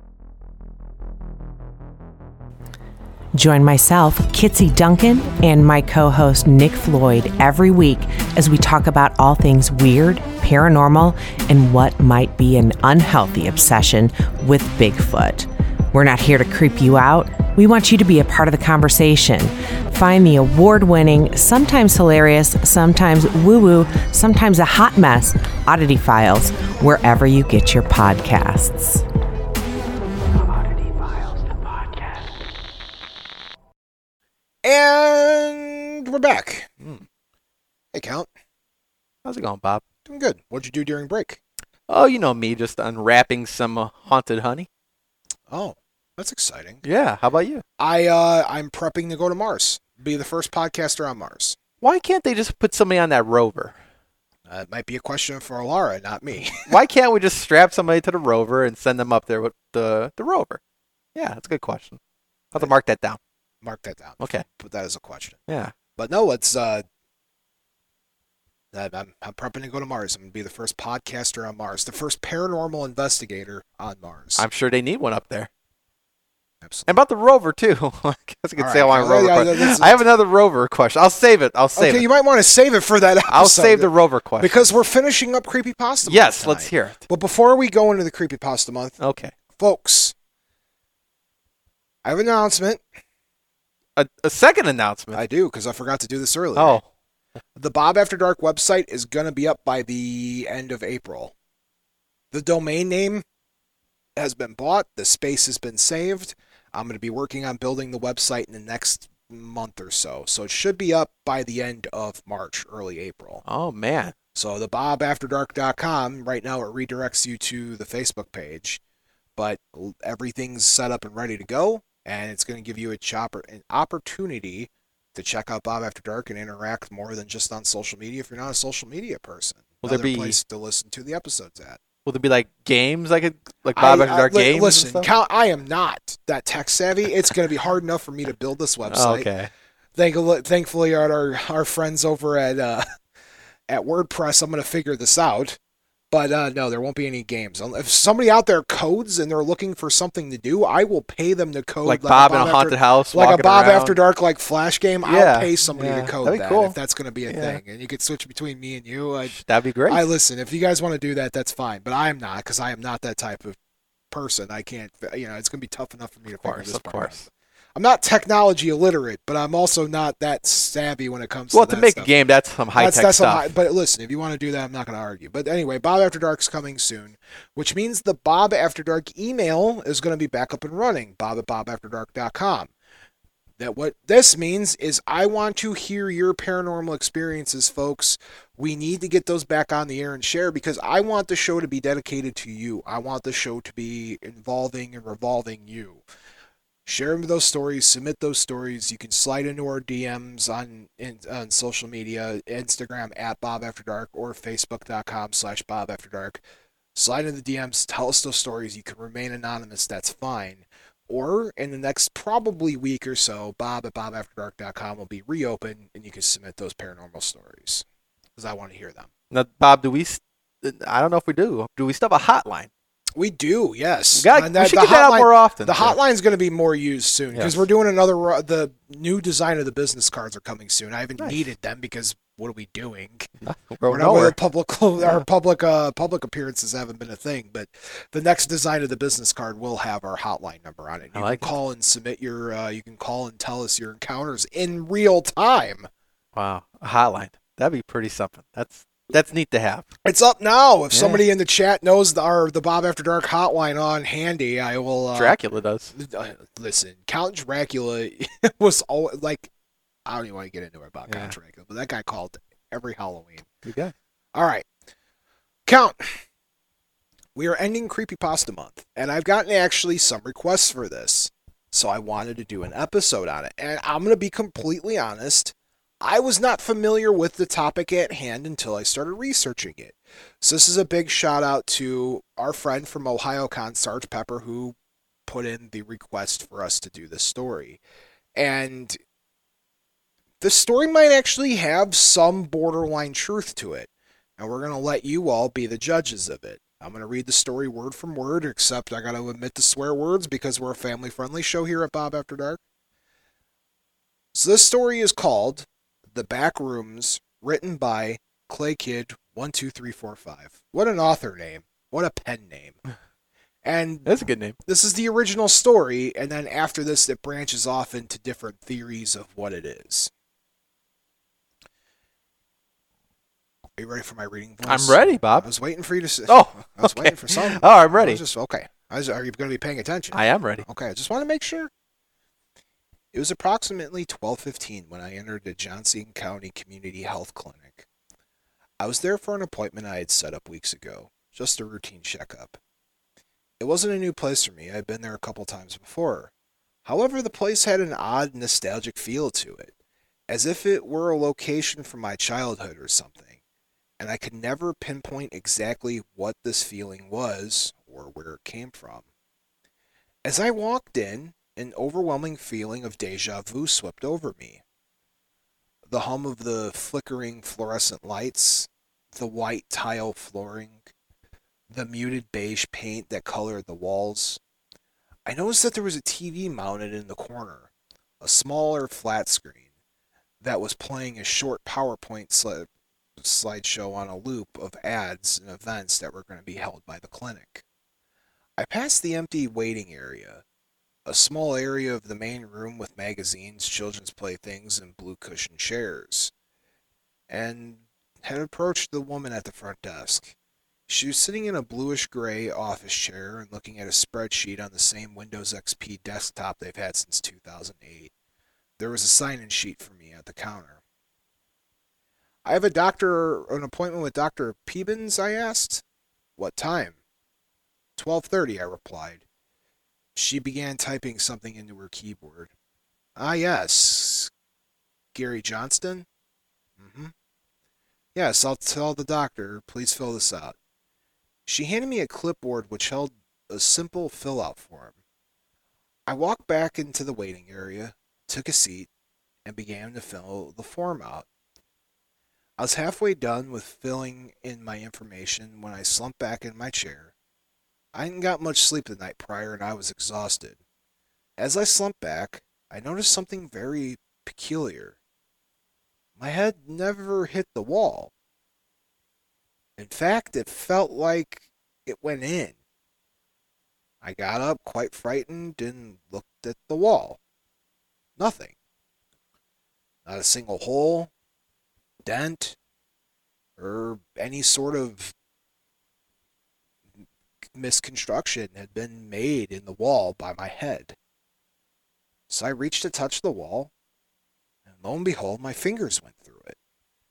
Join myself, Kitsy Duncan, and my co-host Nick Floyd every week as we talk about all things weird, paranormal, and what might be an unhealthy obsession with Bigfoot. We're not here to creep you out. We want you to be a part of the conversation. Find the award-winning, sometimes hilarious, sometimes woo-woo, sometimes a hot mess, Oddity Files, wherever you get your podcasts. And we're back. Hey, Count. How's it going, Bob? Doing good. What'd you do during break? Oh, you know me, just unwrapping some haunted honey. Oh, that's exciting. Yeah, how about you? I'm prepping to go to Mars. Be the first podcaster on Mars. Why can't they just put somebody on that rover? It might be a question for Laura, not me. Why can't we just strap somebody to the rover and send them up there with the rover? Yeah, that's a good question. I'll have to mark that down. Mark that down. Okay. Put that as a question. Yeah. But no, it's I'm prepping to go to Mars. I'm going to be the first podcaster on Mars, the first paranormal investigator on Mars. I'm sure they need one up there. Absolutely. And about the rover, too. I guess I could say I want a rover question. I have another rover question. I'll save it. Okay, you might want to save it for that episode. I'll save the rover question. Because we're finishing up Creepypasta Month Yes, tonight. let's hear it. But before we go into the Creepypasta Month, Okay. folks, I have an announcement. A second announcement? I do, because I forgot to do this earlier. Oh. The Bob After Dark website is going to be up by the end of April. The domain name has been bought. The space has been saved. I'm going to be working on building the website in the next month or so. So it should be up by the end of March, early April. Oh, man. So the bobafterdark.com, right now it redirects you to the Facebook page. But everything's set up and ready to go. And it's going to give you an opportunity to check out Bob After Dark and interact more than just on social media if you're not a social media person. Will there be place to listen to the episodes at? Will there be like games like Bob After Dark games? Listen, I am not that tech savvy. It's going to be hard enough for me to build this website. Okay. Thankfully, our friends over at WordPress, I'm going to figure this out. But no, there won't be any games. If somebody out there codes and they're looking for something to do, I will pay them to code. Like Bob in a haunted house, like a Bob around. After Dark, like Flash game. Yeah. I'll pay somebody to code that'd be that cool. if that's going to be a thing. And you could switch between me and you. That'd be great. I listen. If you guys want to do that, that's fine. But I am not, because I am not that type of person. I can't. It's going to be tough enough for me to figure this part out. I'm not technology illiterate, but I'm also not that savvy when it comes to that to make stuff. a game, that's some high-tech stuff. But listen, if you want to do that, I'm not going to argue. But anyway, Bob After Dark's coming soon, which means the Bob After Dark email is going to be back up and running, bob@bobafterdark.com. What this means is I want to hear your paranormal experiences, folks. We need to get those back on the air and share, because I want the show to be dedicated to you. I want the show to be involving and revolving you. Share those stories, submit those stories. You can slide into our DMs on social media, Instagram @BobAfterDark or Facebook.com/BobAfterDark. Slide in the DMs, tell us those stories. You can remain anonymous, that's fine. Or in the next probably week or so, Bob@BobAfterDark.com will be reopened and you can submit those paranormal stories, because I want to hear them. Now, Bob, I don't know if we do. Do we still have a hotline? We do, yes. We should get that out more often. The hotline's going to be more used soon, because Yes. we're doing the new design of the business cards are coming soon. I haven't needed them, because what are we doing? We're nowhere. Our public appearances haven't been a thing, but the next design of the business card will have our hotline number on it. You can call and submit you can call and tell us your encounters in real time. Wow, a hotline. That'd be pretty something. That's neat to have. It's up now. If somebody in the chat knows the Bob After Dark hotline on handy, I will. Dracula does. Listen, Count Dracula was always like, I don't even want to get into it about Count Dracula, but that guy called every Halloween. Good guy. All right, Count. We are ending Creepypasta Month, and I've gotten actually some requests for this, so I wanted to do an episode on it. And I'm going to be completely honest. I was not familiar with the topic at hand until I started researching it. So this is a big shout out to our friend from OhioCon, Sarge Pepper, who put in the request for us to do this story. And the story might actually have some borderline truth to it. And we're going to let you all be the judges of it. I'm going to read the story word from word, except I got to admit the swear words because we're a family-friendly show here at Bob After Dark. So this story is called The Back Rooms, written by Clay Kid 12345. What an author name. What a pen name. And That's a good name. this is the original story, and then after this it branches off into different theories of what it is. Are you ready for my reading voice? I'm ready, Bob. I was waiting for you to say. Oh, I was okay. waiting for something. Oh, I'm ready. Okay. Are you going to be paying attention? I am ready. Okay, I just want to make sure. It was approximately 12:15 when I entered the Johnson County Community Health Clinic. I was there for an appointment I had set up weeks ago, just a routine checkup. It wasn't a new place for me. I'd been there a couple times before. However, the place had an odd, nostalgic feel to it. as if it were a location from my childhood or something, and I could never pinpoint exactly what this feeling was or where it came from. As I walked in, an overwhelming feeling of deja vu swept over me. The hum of the flickering fluorescent lights, the white tile flooring, the muted beige paint that colored the walls. I noticed that there was a TV mounted in the corner, a smaller flat screen, that was playing a short PowerPoint slideshow on a loop of ads and events that were going to be held by the clinic. I passed the empty waiting area, a small area of the main room with magazines, children's playthings, and blue cushioned chairs, and had approached the woman at the front desk. She was sitting in a bluish-gray office chair and looking at a spreadsheet on the same Windows XP desktop they've had since 2008. There was a sign-in sheet for me at the counter. "I have an appointment with Dr. Peebins," I asked. "What time?" 12:30, I replied. She began typing something into her keyboard. "Ah, yes. Gary Johnston?" "Mm-hmm. Yes, I'll tell the doctor. Please fill this out." She handed me a clipboard which held a simple fill-out form. I walked back into the waiting area, took a seat, and began to fill the form out. I was halfway done with filling in my information when I slumped back in my chair. I hadn't got much sleep the night prior and I was exhausted. As I slumped back, I noticed something very peculiar. My head never hit the wall. In fact, it felt like it went in. I got up quite frightened and looked at the wall. Nothing. Not a single hole, dent, or any sort of misconstruction had been made in the wall by my head. So I reached to touch the wall, and lo and behold, my fingers went through it.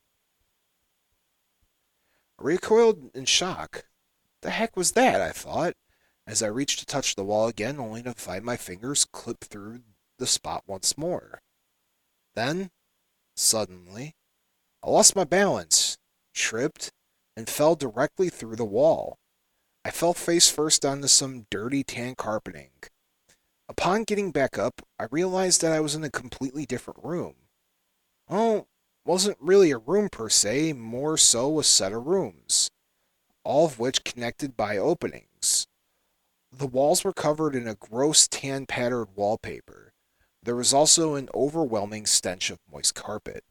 I recoiled in shock. The heck was that, I thought, as I reached to touch the wall again, only to find my fingers clip through the spot once more. Then, suddenly, I lost my balance, tripped, and fell directly through the wall. I fell face first onto some dirty tan carpeting. Upon getting back up, I realized that I was in a completely different room. Well, wasn't really a room per se, more so a set of rooms, all of which connected by openings. The walls were covered in a gross tan-patterned wallpaper. There was also an overwhelming stench of moist carpet.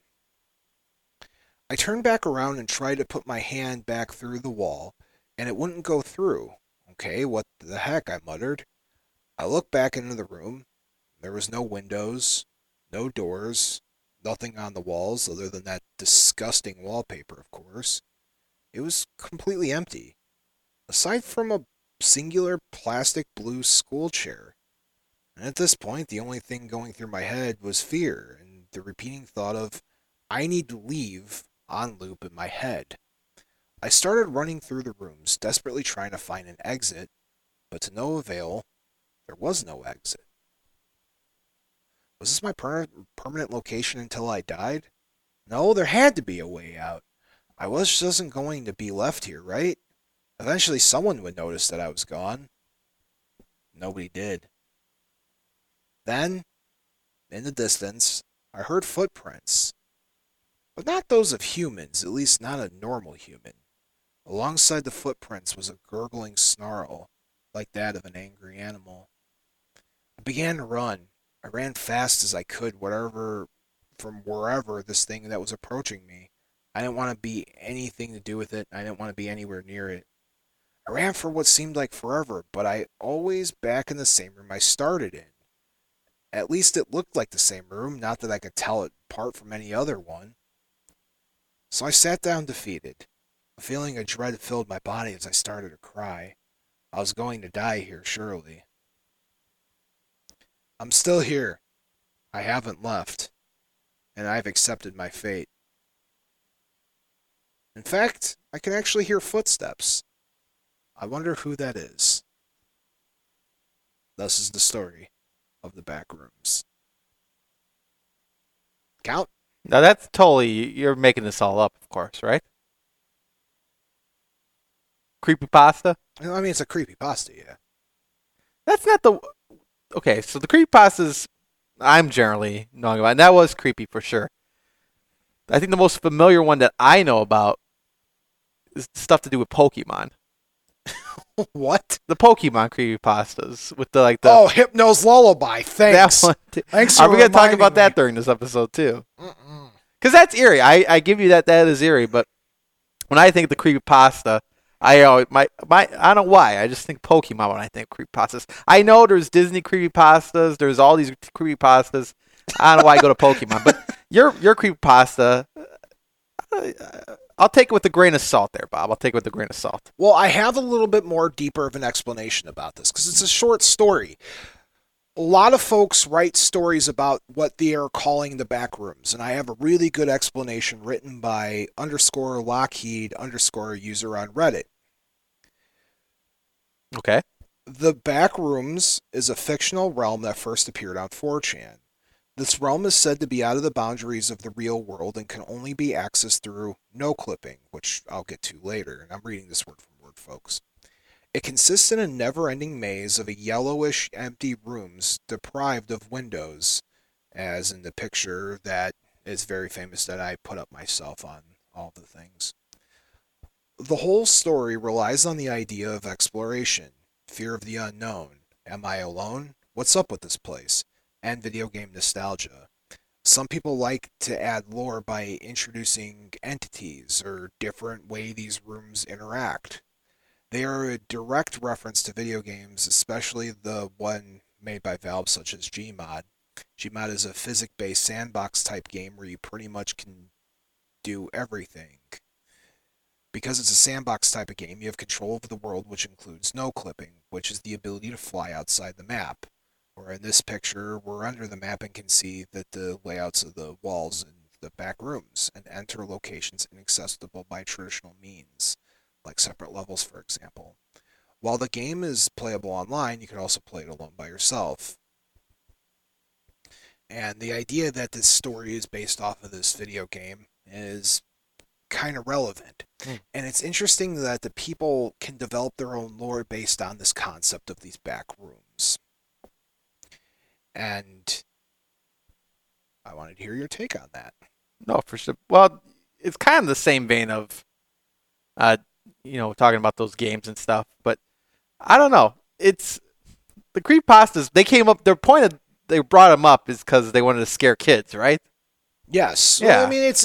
I turned back around and tried to put my hand back through the wall, and it wouldn't go through. "Okay, what the heck," I muttered. I looked back into the room. There was no windows, no doors, nothing on the walls other than that disgusting wallpaper, of course. It was completely empty, aside from a singular plastic blue school chair. And at this point, the only thing going through my head was fear and the repeating thought of, "I need to leave," on loop in my head. I started running through the rooms, desperately trying to find an exit, but to no avail. There was no exit. Was this my permanent location until I died? No, there had to be a way out. I wasn't going to be left here, right? Eventually someone would notice that I was gone. Nobody did. Then, in the distance, I heard footprints. But not those of humans, at least not a normal human. Alongside the footprints was a gurgling snarl, like that of an angry animal. I began to run. I ran fast as I could, from wherever this thing that was approaching me. I didn't want to be anything to do with it. I didn't want to be anywhere near it. I ran for what seemed like forever, but I always back in the same room I started in. At least it looked like the same room, not that I could tell it apart from any other one. So I sat down defeated. A feeling of dread filled my body as I started to cry. I was going to die here, surely. I'm still here. I haven't left. And I've accepted my fate. In fact, I can actually hear footsteps. I wonder who that is. Thus is the story of the back rooms. Count? Now that's totally, you're making this all up, of course, right? Creepypasta? I mean, it's a creepypasta, yeah. That's not the. Okay, so the creepypastas I'm generally knowing about, and that was creepy for sure. I think the most familiar one that I know about is stuff to do with Pokemon. What? The Pokemon creepypastas with the Oh, Hypno's Lullaby. Thanks. That one. Thanks for Are we gonna talk reminding about me. that during this episode too? Mm-mm. Because that's eerie. I give you that is eerie. But when I think of the creepypasta, I always I don't know why. I just think Pokemon when I think creepypastas. I know there's Disney creepypastas. There's all these creepypastas. I don't know why I go to Pokemon. But your creepypasta, I'll take it with a grain of salt there, Bob. I'll take it with a grain of salt. Well, I have a little bit more deeper of an explanation about this because it's a short story. A lot of folks write stories about what they are calling the back rooms, and I have a really good explanation written by _Lockheed_user on Reddit. Okay. The back rooms is a fictional realm that first appeared on 4chan. This realm is said to be out of the boundaries of the real world and can only be accessed through no-clipping, which I'll get to later, and I'm reading this word for word, folks. It consists in a never-ending maze of a yellowish, empty rooms deprived of windows, as in the picture that is very famous that I put up myself on all the things. The whole story relies on the idea of exploration, fear of the unknown, am I alone? What's up with this place? And video game nostalgia. Some people like to add lore by introducing entities or different way these rooms interact. They are a direct reference to video games, especially the one made by Valve such as Gmod. Gmod is a physics-based sandbox type game where you pretty much can do everything. Because it's a sandbox type of game, you have control over the world, which includes no-clipping, which is the ability to fly outside the map. Or in this picture, we're under the map and can see that the layouts of the walls and the back rooms, and enter locations inaccessible by traditional means, like separate levels, for example. While the game is playable online, you can also play it alone by yourself. And the idea that this story is based off of this video game is kind of relevant. And it's interesting that the people can develop their own lore based on this concept of these back rooms. And I wanted to hear your take on that. No, for sure. Well, it's kind of the same vein of, talking about those games and stuff. But I don't know. It's the creepypastas. They came up. Their point of they brought them up is because they wanted to scare kids, right? Yes. Yeah. Well, I mean,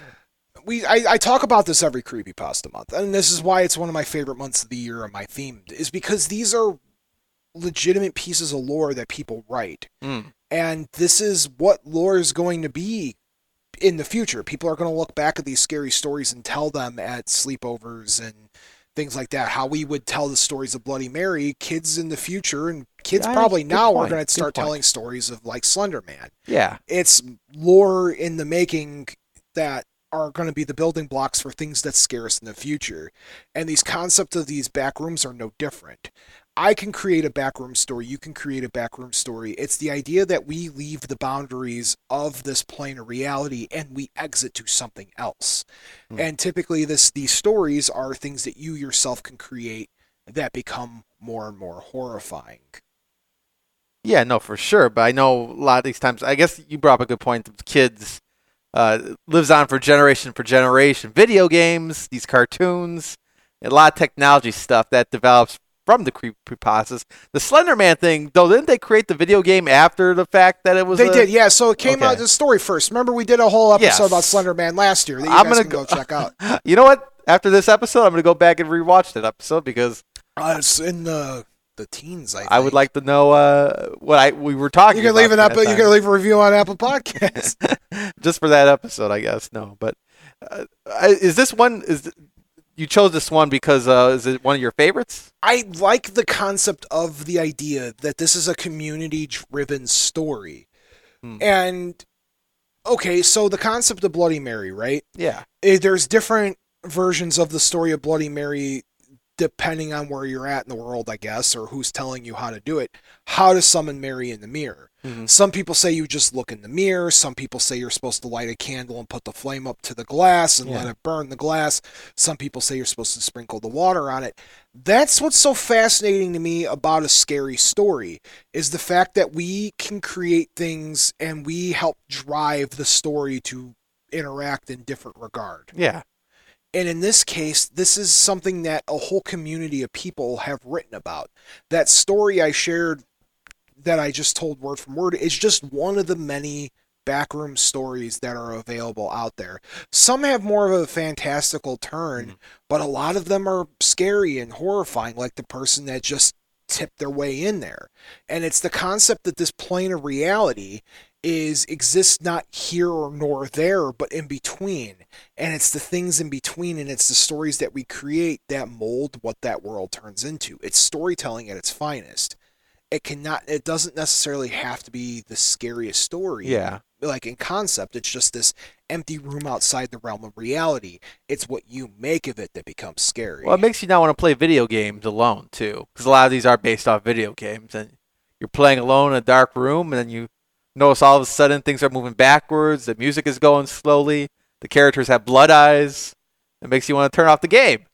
I talk about this every creepypasta month, and this is why it's one of my favorite months of the year on my theme, is because these are legitimate pieces of lore that people write. And this is what lore is going to be in the future. People are going to look back at these scary stories and tell them at sleepovers and things like that. How we would tell the stories of Bloody Mary, kids in the future, and kids probably now are going to start telling stories of like Slender Man. Yeah. It's lore in the making that are going to be the building blocks for things that scare us in the future. And these concepts of these back rooms are no different. I can create a backroom story. You can create a backroom story. It's the idea that we leave the boundaries of this plane of reality and we exit to something else. And typically these stories are things that you yourself can create that become more and more horrifying. Yeah, no, for sure. But I know a lot of these times, I guess you brought up a good point. Kids lives on for generation. Video games, these cartoons, a lot of technology stuff that develops from the creepypastas. The Slender Man thing, though, didn't they create the video game after the fact that it was? They did, yeah. So it came out the story first. Remember, we did a whole episode about Slender Man last year that you guys can go check out. You know what? After this episode, I'm gonna go back and rewatch that episode because it's in the teens. I would like to know what we were talking. You can leave you can leave a review on Apple Podcasts just for that episode, I guess. No, but is this one you chose this one because is it one of your favorites? I like the concept of the idea that this is a community-driven story. And, okay, so the concept of Bloody Mary, right? Yeah. There's different versions of the story of Bloody Mary depending on where you're at in the world, I guess, or who's telling you how to do it, how to summon Mary in the mirror. Mm-hmm. Some people say you just look in the mirror. Some people say you're supposed to light a candle and put the flame up to the glass and let it burn the glass. Some people say you're supposed to sprinkle the water on it. That's what's so fascinating to me about a scary story, is the fact that we can create things and we help drive the story to interact in different regard. Yeah. And in this case, this is something that a whole community of people have written about. That story I shared that I just told word from word is just one of the many backroom stories that are available out there. Some have more of a fantastical turn, but a lot of them are scary and horrifying, like the person that just tipped their way in there. And it's the concept that this plane of reality exists not here nor there, but in between. And it's the things in between, and it's the stories that we create that mold what that world turns into. It's storytelling at its finest. It doesn't necessarily have to be the scariest story. Yeah. Like in concept, it's just this empty room outside the realm of reality. It's what you make of it that becomes scary. Well, it makes you not want to play video games alone, too. Because a lot of these are based off video games. And you're playing alone in a dark room, and then you notice all of a sudden things are moving backwards. The music is going slowly. The characters have blood eyes. It makes you want to turn off the game.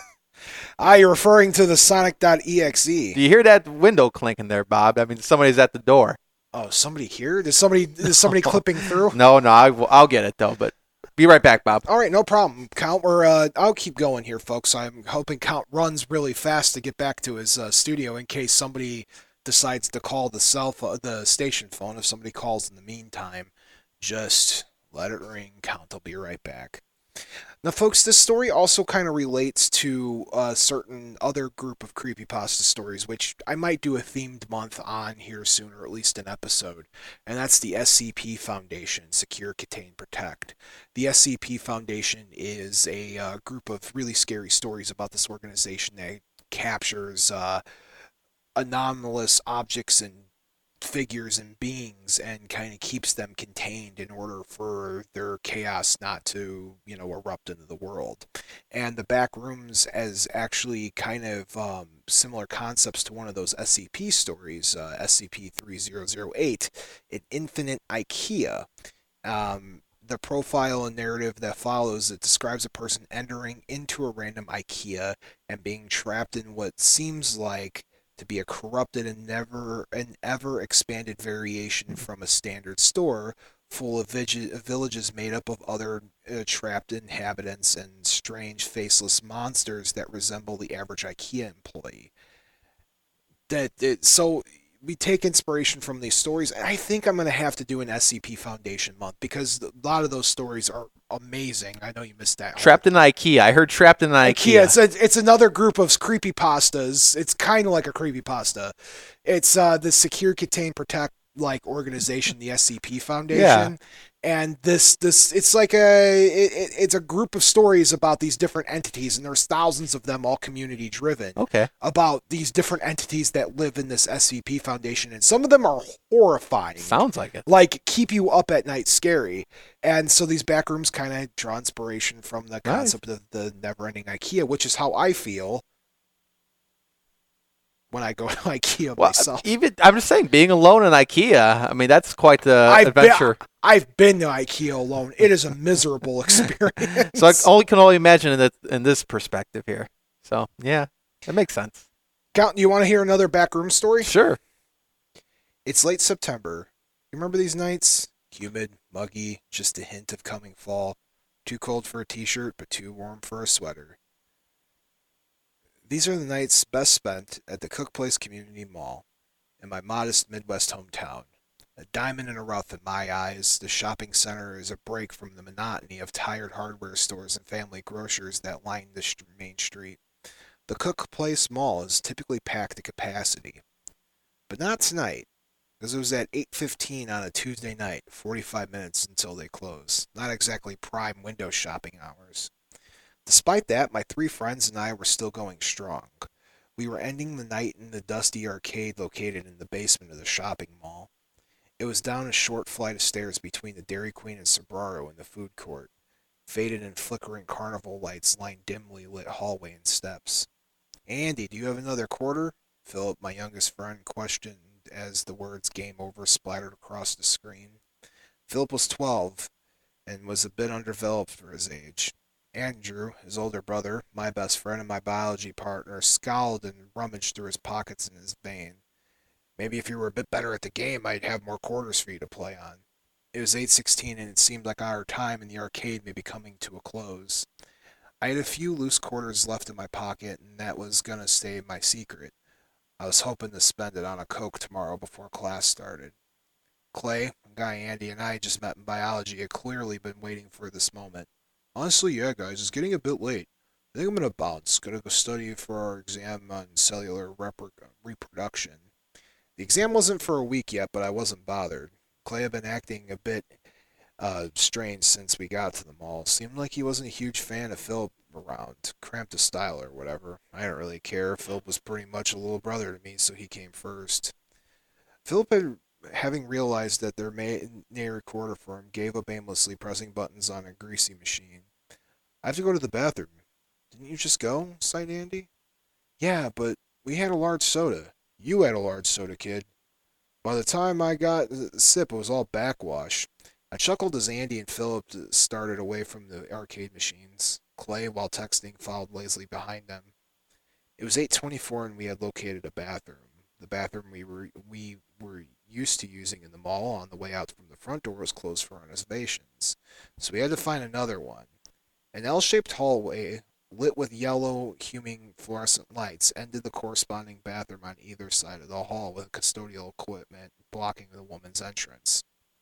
You're referring to the Sonic.exe. Do you hear that window clinking there, Bob? I mean, somebody's at the door. Oh, somebody here? Is somebody clipping through? No, I'll get it, though. But be right back, Bob. All right, no problem. Count, I'll keep going here, folks. I'm hoping Count runs really fast to get back to his studio in case somebody decides to call the station phone. If somebody calls in the meantime, just let it ring. Count, I'll be right back. Now, folks, this story also kind of relates to a certain other group of creepypasta stories, which I might do a themed month on here soon, or at least an episode, and that's the SCP Foundation, Secure, Contain, Protect. The SCP Foundation is a group of really scary stories about this organization that captures anomalous objects and figures and beings and kind of keeps them contained in order for their chaos not to, erupt into the world. And the back rooms as actually kind of similar concepts to one of those SCP stories, SCP-3008, an Infinite IKEA. The profile and narrative that follows, it describes a person entering into a random IKEA and being trapped in what seems like to be a corrupted and ever expanded variation from a standard store full of villages made up of other trapped inhabitants and strange faceless monsters that resemble the average IKEA employee. So we take inspiration from these stories, and I think I'm going to have to do an SCP Foundation month because a lot of those stories are amazing. I know you missed that. Trapped in IKEA. I heard Trapped in IKEA. It's another group of creepypastas. It's kind of like a creepypasta. It's the Secure, Contain, Protect organization, the SCP Foundation. Yeah. And this it's like it's a group of stories about these different entities, and there's thousands of them, all community driven. Okay. About these different entities that live in this SCP Foundation, and some of them are horrifying. Sounds like it. Like keep you up at night, scary. And so these back rooms kind of draw inspiration from the concept of the never-ending IKEA, which is how I feel when I go to IKEA myself. I'm just saying, being alone in IKEA, I mean, that's quite the adventure. I've been to IKEA alone. It is a miserable experience. So I can only imagine in this perspective here. So, yeah, that makes sense. Count, you want to hear another backroom story? Sure. It's late September. You remember these nights? Humid, muggy, just a hint of coming fall. Too cold for a t-shirt, but too warm for a sweater. These are the nights best spent at the Cook Place Community Mall in my modest Midwest hometown. A diamond in a rough in my eyes, the shopping center is a break from the monotony of tired hardware stores and family grocers that line the main street. The Cook Place Mall is typically packed to capacity. But not tonight, because it was at 8:15 on a Tuesday night, 45 minutes until they close. Not exactly prime window shopping hours. Despite that, my three friends and I were still going strong. We were ending the night in the dusty arcade located in the basement of the shopping mall. It was down a short flight of stairs between the Dairy Queen and Sbarro in the food court. Faded and flickering carnival lights lined dimly lit hallway and steps. Andy, do you have another quarter? Philip, my youngest friend, questioned as the words game over splattered across the screen. Philip was 12 and was a bit underdeveloped for his age. Andrew, his older brother, my best friend and my biology partner, scowled and rummaged through his pockets in his vein. Maybe if you were a bit better at the game, I'd have more quarters for you to play on. It was 8:16 and it seemed like our time in the arcade may be coming to a close. I had a few loose quarters left in my pocket, and that was gonna stay my secret. I was hoping to spend it on a Coke tomorrow before class started. Clay, a guy Andy and I just met in biology, had clearly been waiting for this moment. Honestly, yeah, guys, it's getting a bit late. I think I'm gonna bounce. Gotta go study for our exam on cellular reproduction. The exam wasn't for a week yet, but I wasn't bothered. Clay had been acting a bit strange since we got to the mall. Seemed like he wasn't a huge fan of Philip around. Cramped his style or whatever. I didn't really care. Philip was pretty much a little brother to me, so he came first. Philip having realized that there may a recorder for him, gave up aimlessly, pressing buttons on a greasy machine. I have to go to the bathroom. Didn't you just go? Sighed Andy. Yeah, but we had a large soda. You had a large soda, kid. By the time I got the sip, it was all backwash. I chuckled as Andy and Philip started away from the arcade machines. Clay, while texting, followed lazily behind them. It was 8:24 and we had located a bathroom. The bathroom we were used to using in the mall on the way out from the front door was closed for renovations, so we had to find another one. An L-shaped hallway, lit with yellow humming fluorescent lights, ended the corresponding bathroom on either side of the hall with custodial equipment blocking the woman's entrance.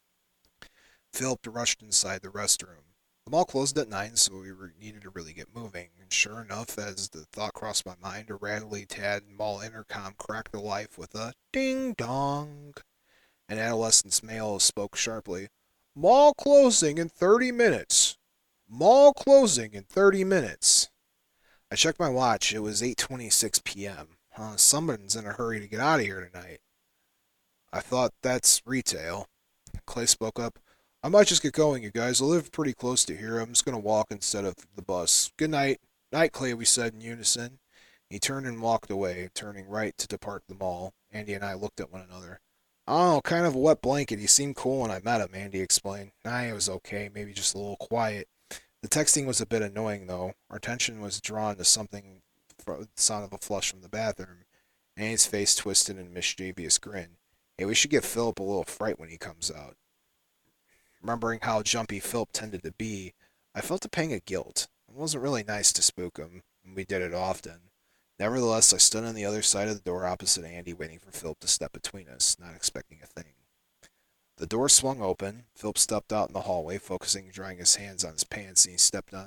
Philip rushed inside the restroom. The mall closed at 9, so we needed to really get moving. And sure enough, as the thought crossed my mind, a rattly tad mall intercom cracked to life with a ding-dong. An adolescent male spoke sharply. Mall closing in 30 minutes. Mall closing in 30 minutes. I checked my watch. It was 8:26 p.m. Someone's in a hurry to get out of here tonight. I thought that's retail. Clay spoke up. I might just get going, you guys. I live pretty close to here. I'm just going to walk instead of the bus. Good night. Night, Clay, we said in unison. He turned and walked away, turning right to depart the mall. Andy and I looked at one another. Oh, kind of a wet blanket. He seemed cool when I met him, Andy explained. It was okay, maybe just a little quiet. The texting was a bit annoying, though. Our attention was drawn to something from the sound of a flush from the bathroom. Andy's face twisted in a mischievous grin. Hey, we should give Philip a little fright when he comes out. Remembering how jumpy Philip tended to be, I felt a pang of guilt. It wasn't really nice to spook him, and we did it often. Nevertheless, I stood on the other side of the door opposite Andy, waiting for Philip to step between us, not expecting a thing. The door swung open. Philip stepped out in the hallway, focusing, drying his hands on his pants, and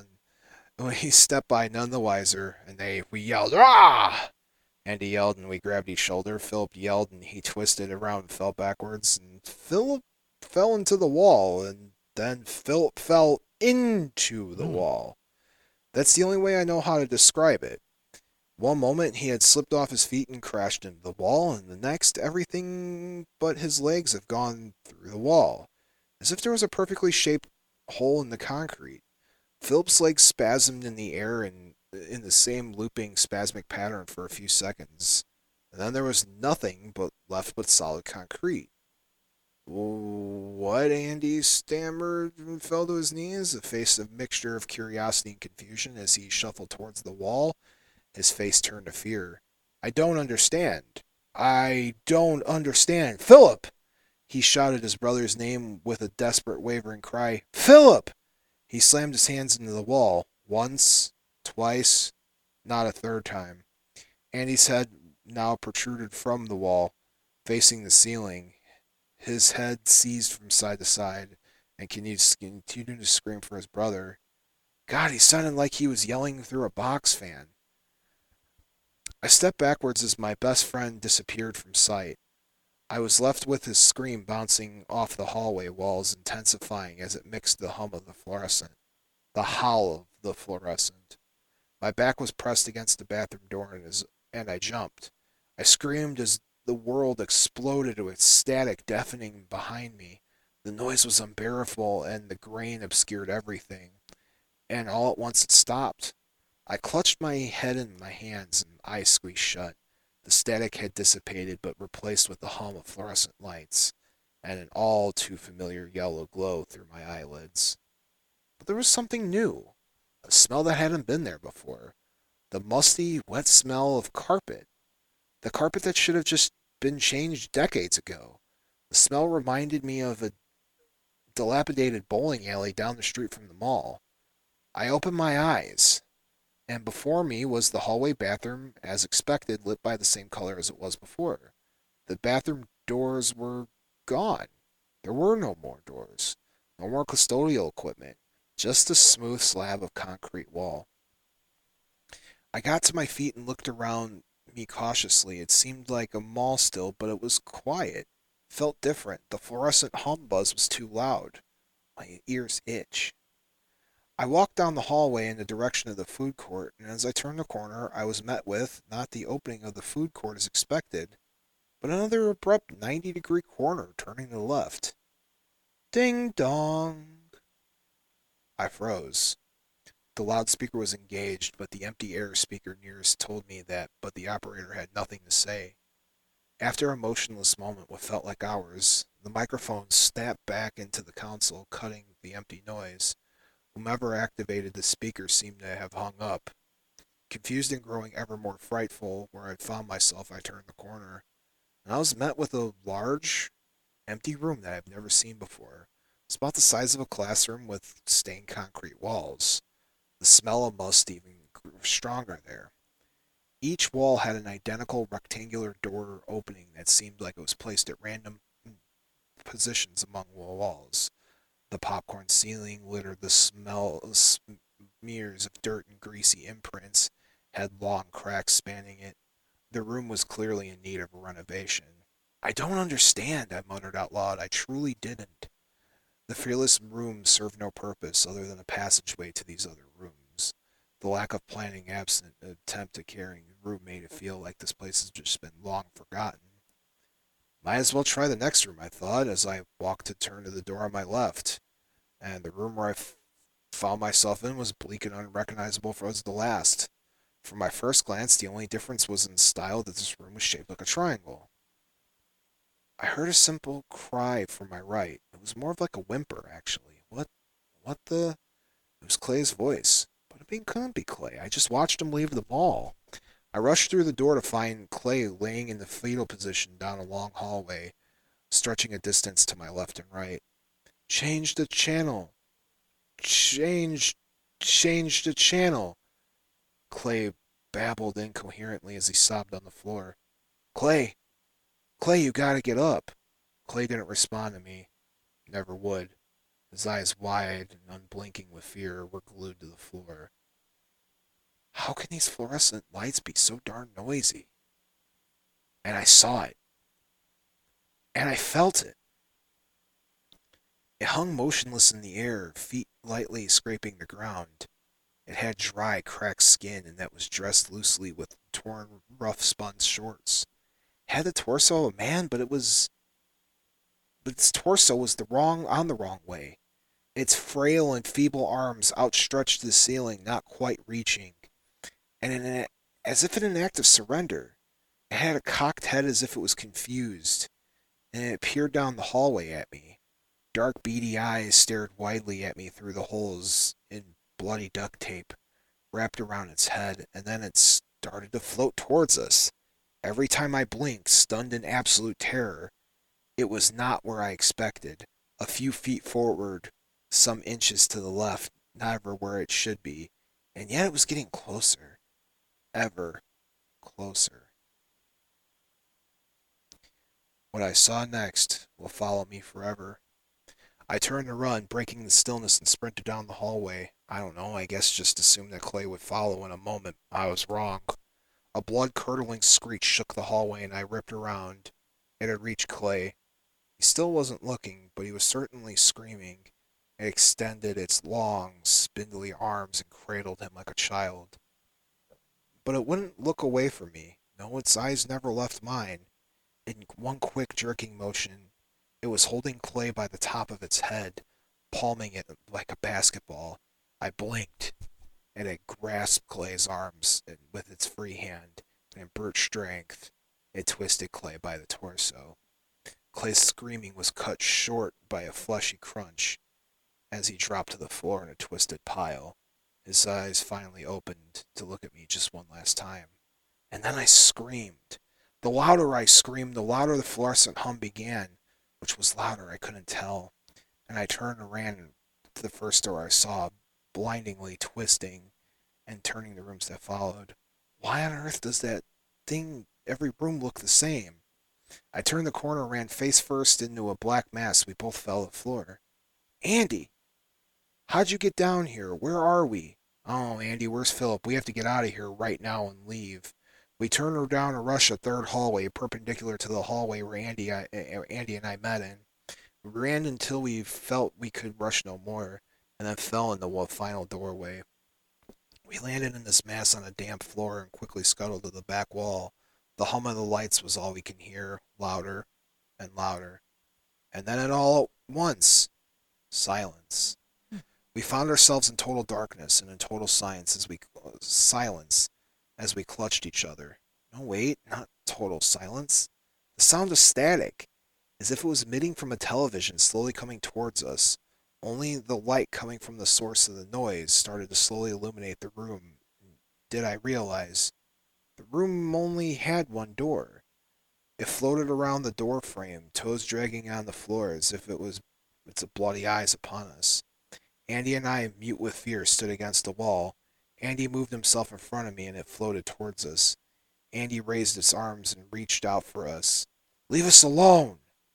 he stepped by none the wiser, and we yelled, "Ah!" Andy yelled, and we grabbed each shoulder. Philip yelled, and he twisted around and fell backwards, and Philip fell into the wall, and then Philip fell into the wall. That's the only way I know how to describe it. One moment he had slipped off his feet and crashed into the wall, and the next everything but his legs have gone through the wall, as if there was a perfectly shaped hole in the concrete. Philip's legs spasmed in the air and in the same looping spasmic pattern for a few seconds, and then there was nothing left but solid concrete. What? Andy stammered and fell to his knees, a face of mixture of curiosity and confusion as he shuffled towards the wall. His face turned to fear. I don't understand. I don't understand. Philip! He shouted his brother's name with a desperate, wavering cry. Philip! He slammed his hands into the wall. Once, twice, not a third time. Andy's head now protruded from the wall, facing the ceiling. His head seized from side to side and continued to scream for his brother. God, he sounded like he was yelling through a box fan. I stepped backwards as my best friend disappeared from sight. I was left with his scream bouncing off the hallway walls, intensifying as it mixed the hum of the fluorescent, the howl of the fluorescent. My back was pressed against the bathroom door, and I jumped. I screamed as the world exploded with static deafening behind me. The noise was unbearable, and the grain obscured everything. And all at once it stopped. I clutched my head in my hands and eyes squeezed shut. The static had dissipated but replaced with the hum of fluorescent lights and an all too familiar yellow glow through my eyelids. But there was something new, a smell that hadn't been there before. The musty, wet smell of carpet. The carpet that should have just been changed decades ago. The smell reminded me of a dilapidated bowling alley down the street from the mall. I opened my eyes, and before me was the hallway bathroom, as expected, lit by the same color as it was before. The bathroom doors were gone. There were no more doors, no more custodial equipment, just a smooth slab of concrete wall. I got to my feet and looked around me cautiously. It seemed like a mall still, but it was quiet. Felt different. The fluorescent hum buzz was too loud. My ears itch. I walked down the hallway in the direction of the food court, and as I turned the corner, I was met with, not the opening of the food court as expected, but another abrupt 90-degree corner turning to the left. Ding dong! I froze. The loudspeaker was engaged, but the empty air speaker nearest told me that, but the operator had nothing to say. After a motionless moment what felt like hours, the microphone snapped back into the console, cutting the empty noise. Whomever activated the speaker seemed to have hung up. Confused and growing ever more frightful where I'd found myself, I turned the corner, and I was met with a large, empty room that I've never seen before. It's about the size of a classroom with stained concrete walls. The smell of must even grew stronger there. Each wall had an identical rectangular door opening that seemed like it was placed at random positions among the walls. The popcorn ceiling, littered the smears of dirt and greasy imprints, had long cracks spanning it. The room was clearly in need of a renovation. I don't understand, I muttered out loud. I truly didn't. The fearless room served no purpose other than a passageway to these other rooms. The lack of planning, absent attempt at carrying the room, made it feel like this place has just been long forgotten. Might as well try the next room, I thought, as I walked to turn to the door on my left. And the room where I found myself in was bleak and unrecognizable as the last. From my first glance, the only difference was in style that this room was shaped like a triangle. I heard a simple cry from my right. It was more of like a whimper, actually. What the? It was Clay's voice. But it couldn't be Clay. I just watched him leave the mall. I rushed through the door to find Clay laying in the fetal position down a long hallway, stretching a distance to my left and right. Change the channel. Change the channel. Clay babbled incoherently as he sobbed on the floor. Clay, you gotta get up. Clay didn't respond to me. Never would. His eyes wide and unblinking with fear were glued to the floor. How can these fluorescent lights be so darn noisy? And I saw it. And I felt it. It hung motionless in the air, feet lightly scraping the ground. It had dry, cracked skin, and that was dressed loosely with torn, rough-spun shorts. It had the torso of a man, but its torso was on the wrong way. Its frail and feeble arms outstretched to the ceiling, not quite reaching. And as if in an act of surrender, it had a cocked head as if it was confused, and it peered down the hallway at me. Dark, beady eyes stared widely at me through the holes in bloody duct tape wrapped around its head, and then it started to float towards us. Every time I blinked, stunned in absolute terror, it was not where I expected. A few feet forward, some inches to the left, never where it should be, and yet it was getting closer. Ever closer. What I saw next will follow me forever. I turned to run, breaking the stillness, and sprinted down the hallway. I don't know, I guess just assumed that Clay would follow in a moment. I was wrong. A blood-curdling screech shook the hallway, and I ripped around. It had reached Clay. He still wasn't looking, but he was certainly screaming. It extended its long, spindly arms and cradled him like a child. But it wouldn't look away from me. No, its eyes never left mine. In one quick jerking motion, it was holding Clay by the top of its head, palming it like a basketball. I blinked, and it grasped Clay's arms with its free hand, and in brute strength, it twisted Clay by the torso. Clay's screaming was cut short by a fleshy crunch as he dropped to the floor in a twisted pile. His eyes finally opened to look at me just one last time. And then I screamed. The louder I screamed, the louder the fluorescent hum began. Which was louder, I couldn't tell. And I turned and ran to the first door I saw, blindingly twisting and turning the rooms that followed. Why on earth does that thing, every room, look the same? I turned the corner and ran face first into a black mass. We both fell to the floor. Andy! How'd you get down here? Where are we? Oh, Andy, where's Philip? We have to get out of here right now and leave. We turned her down and rushed a third hallway, perpendicular to the hallway where Andy and I met in. We ran until we felt we could rush no more, and then fell in the final doorway. We landed in this mass on a damp floor and quickly scuttled to the back wall. The hum of the lights was all we can hear, louder and louder. And then all at once, silence. We found ourselves in total darkness and in total silence as we clutched each other. No, wait, not total silence. The sound of static, as if it was emitting from a television slowly coming towards us. Only the light coming from the source of the noise started to slowly illuminate the room. Did I realize the room only had one door? It floated around the door frame, toes dragging on the floor as if its bloody eyes upon us. Andy and I, mute with fear, stood against the wall. Andy moved himself in front of me and it floated towards us. Andy raised its arms and reached out for us. Leave us alone!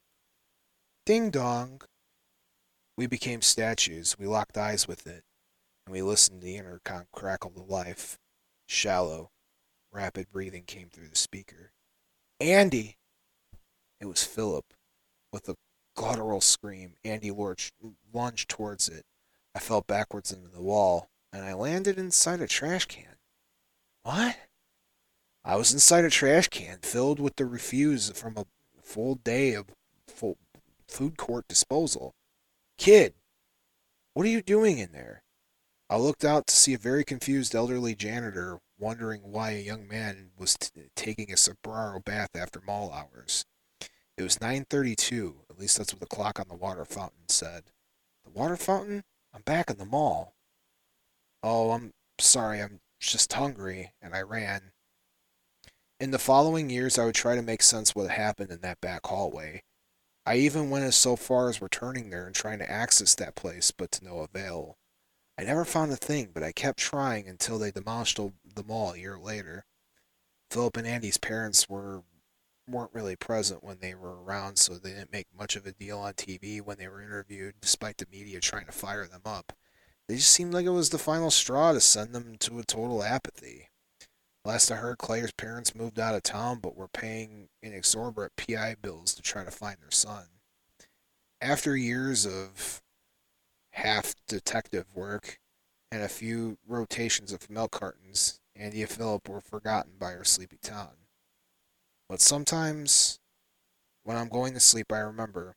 Ding dong! We became statues. We locked eyes with it, and we listened to the intercom crackle to life. Shallow, rapid breathing came through the speaker. Andy! It was Philip. With a guttural scream, Andy lunged towards it. I fell backwards into the wall, and I landed inside a trash can. What? I was inside a trash can filled with the refuse from a full day of food court disposal. Kid, what are you doing in there? I looked out to see a very confused elderly janitor wondering why a young man was taking a sombrero bath after mall hours. It was 9:32, at least that's what the clock on the water fountain said. The water fountain? I'm back in the mall. Oh, I'm sorry, I'm just hungry, and I ran. In the following years, I would try to make sense of what happened in that back hallway. I even went as so far as returning there and trying to access that place, but to no avail. I never found a thing, but I kept trying until they demolished the mall a year later. Philip and Andy's parents weren't really present when they were around, so they didn't make much of a deal on TV when they were interviewed, despite the media trying to fire them up. They just seemed like it was the final straw to send them to a total apathy. Last I heard, Claire's parents moved out of town, but were paying exorbitant PI bills to try to find their son. After years of half-detective work and a few rotations of milk cartons, Andy and Philip were forgotten by our sleepy town. But sometimes, when I'm going to sleep, I remember.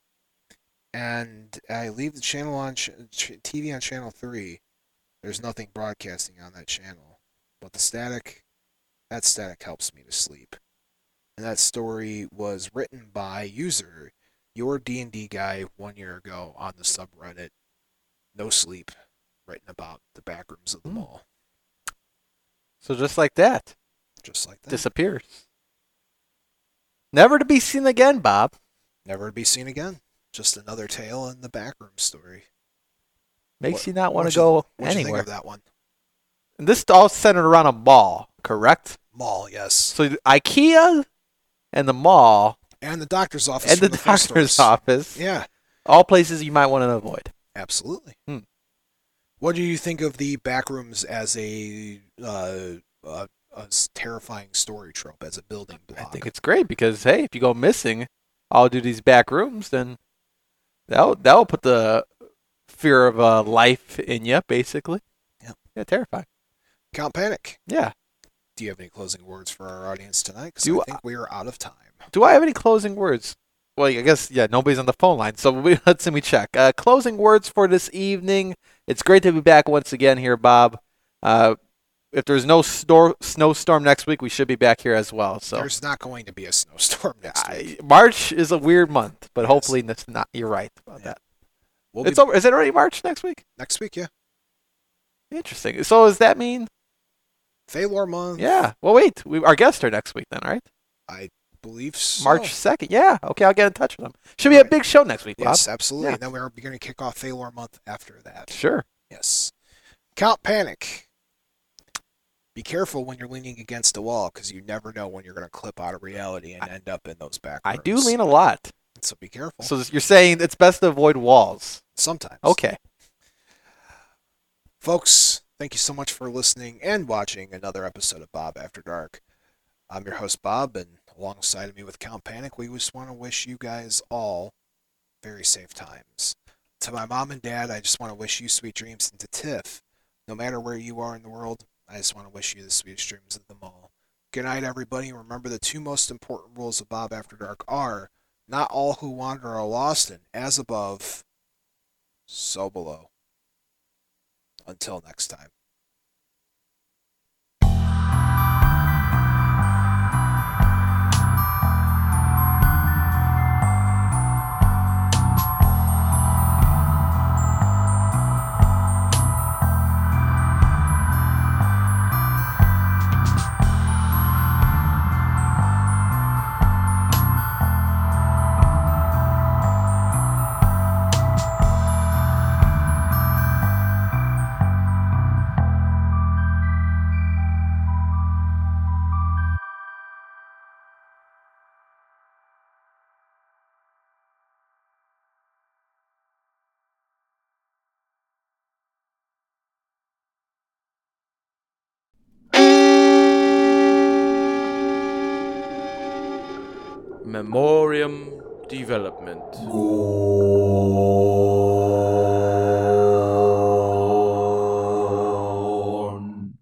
And I leave the channel on TV on Channel 3. There's nothing broadcasting on that channel. But that static helps me to sleep. And that story was written by user, your D&D guy, 1 year ago on the subreddit, No Sleep, writing about the back rooms of the mall. So just like that. Just like that. Disappears. Never to be seen again, Bob. Never to be seen again. Just another tale in the backroom story. Makes you not want to go anywhere. What do you think of that one? And this all centered around a mall, correct? Mall, yes. So IKEA and the mall. And the doctor's office. And the doctor's office. Yeah. All places you might want to avoid. Absolutely. What do you think of the backrooms as a terrifying story trope, as a building block? I think it's great because, hey, if you go missing all due to these back rooms, then that will put the fear of life in you, basically. Yeah. Yeah, terrifying. Count Panic. Yeah. Do you have any closing words for our audience tonight? Because I think we are out of time. Do I have any closing words? Well, I guess, yeah, nobody's on the phone line, so let's check. Closing words for this evening. It's great to be back once again here, Bob. If there's no snowstorm next week, we should be back here as well. So There's not going to be a snowstorm next week. March is a weird month, but Yes. hopefully that's not. You're right about that. We'll It's be over. Is it already March next week? next week, yeah. Interesting. So does that mean? Thaylor month. Yeah. Well, wait. Our guests are next week then, right? I believe so. March 2nd. Yeah. Okay, I'll get in touch with them. Should be a big show next week, Bob. Yes, absolutely. Yeah. And then we're going to kick off Thaylor month after that. Sure. Yes. Count Panic. Be careful when you're leaning against a wall because you never know when you're going to clip out of reality and end up in those back I rooms. do lean a lot. So be careful. So you're saying it's best to avoid walls. Sometimes. Okay. Folks, thank you so much for listening and watching another episode of Bob After Dark. I'm your host, Bob, and alongside of me with Count Panic, we just want to wish you guys all very safe times. To my mom and dad, I just want to wish you sweet dreams. And to Tiff, no matter where you are in the world, I just want to wish you the sweetest dreams of them all. Good night, everybody. And remember, the two most important rules of Bob After Dark are not all who wander are lost, and as above, so below. Until next time. Memoriam Development. Go.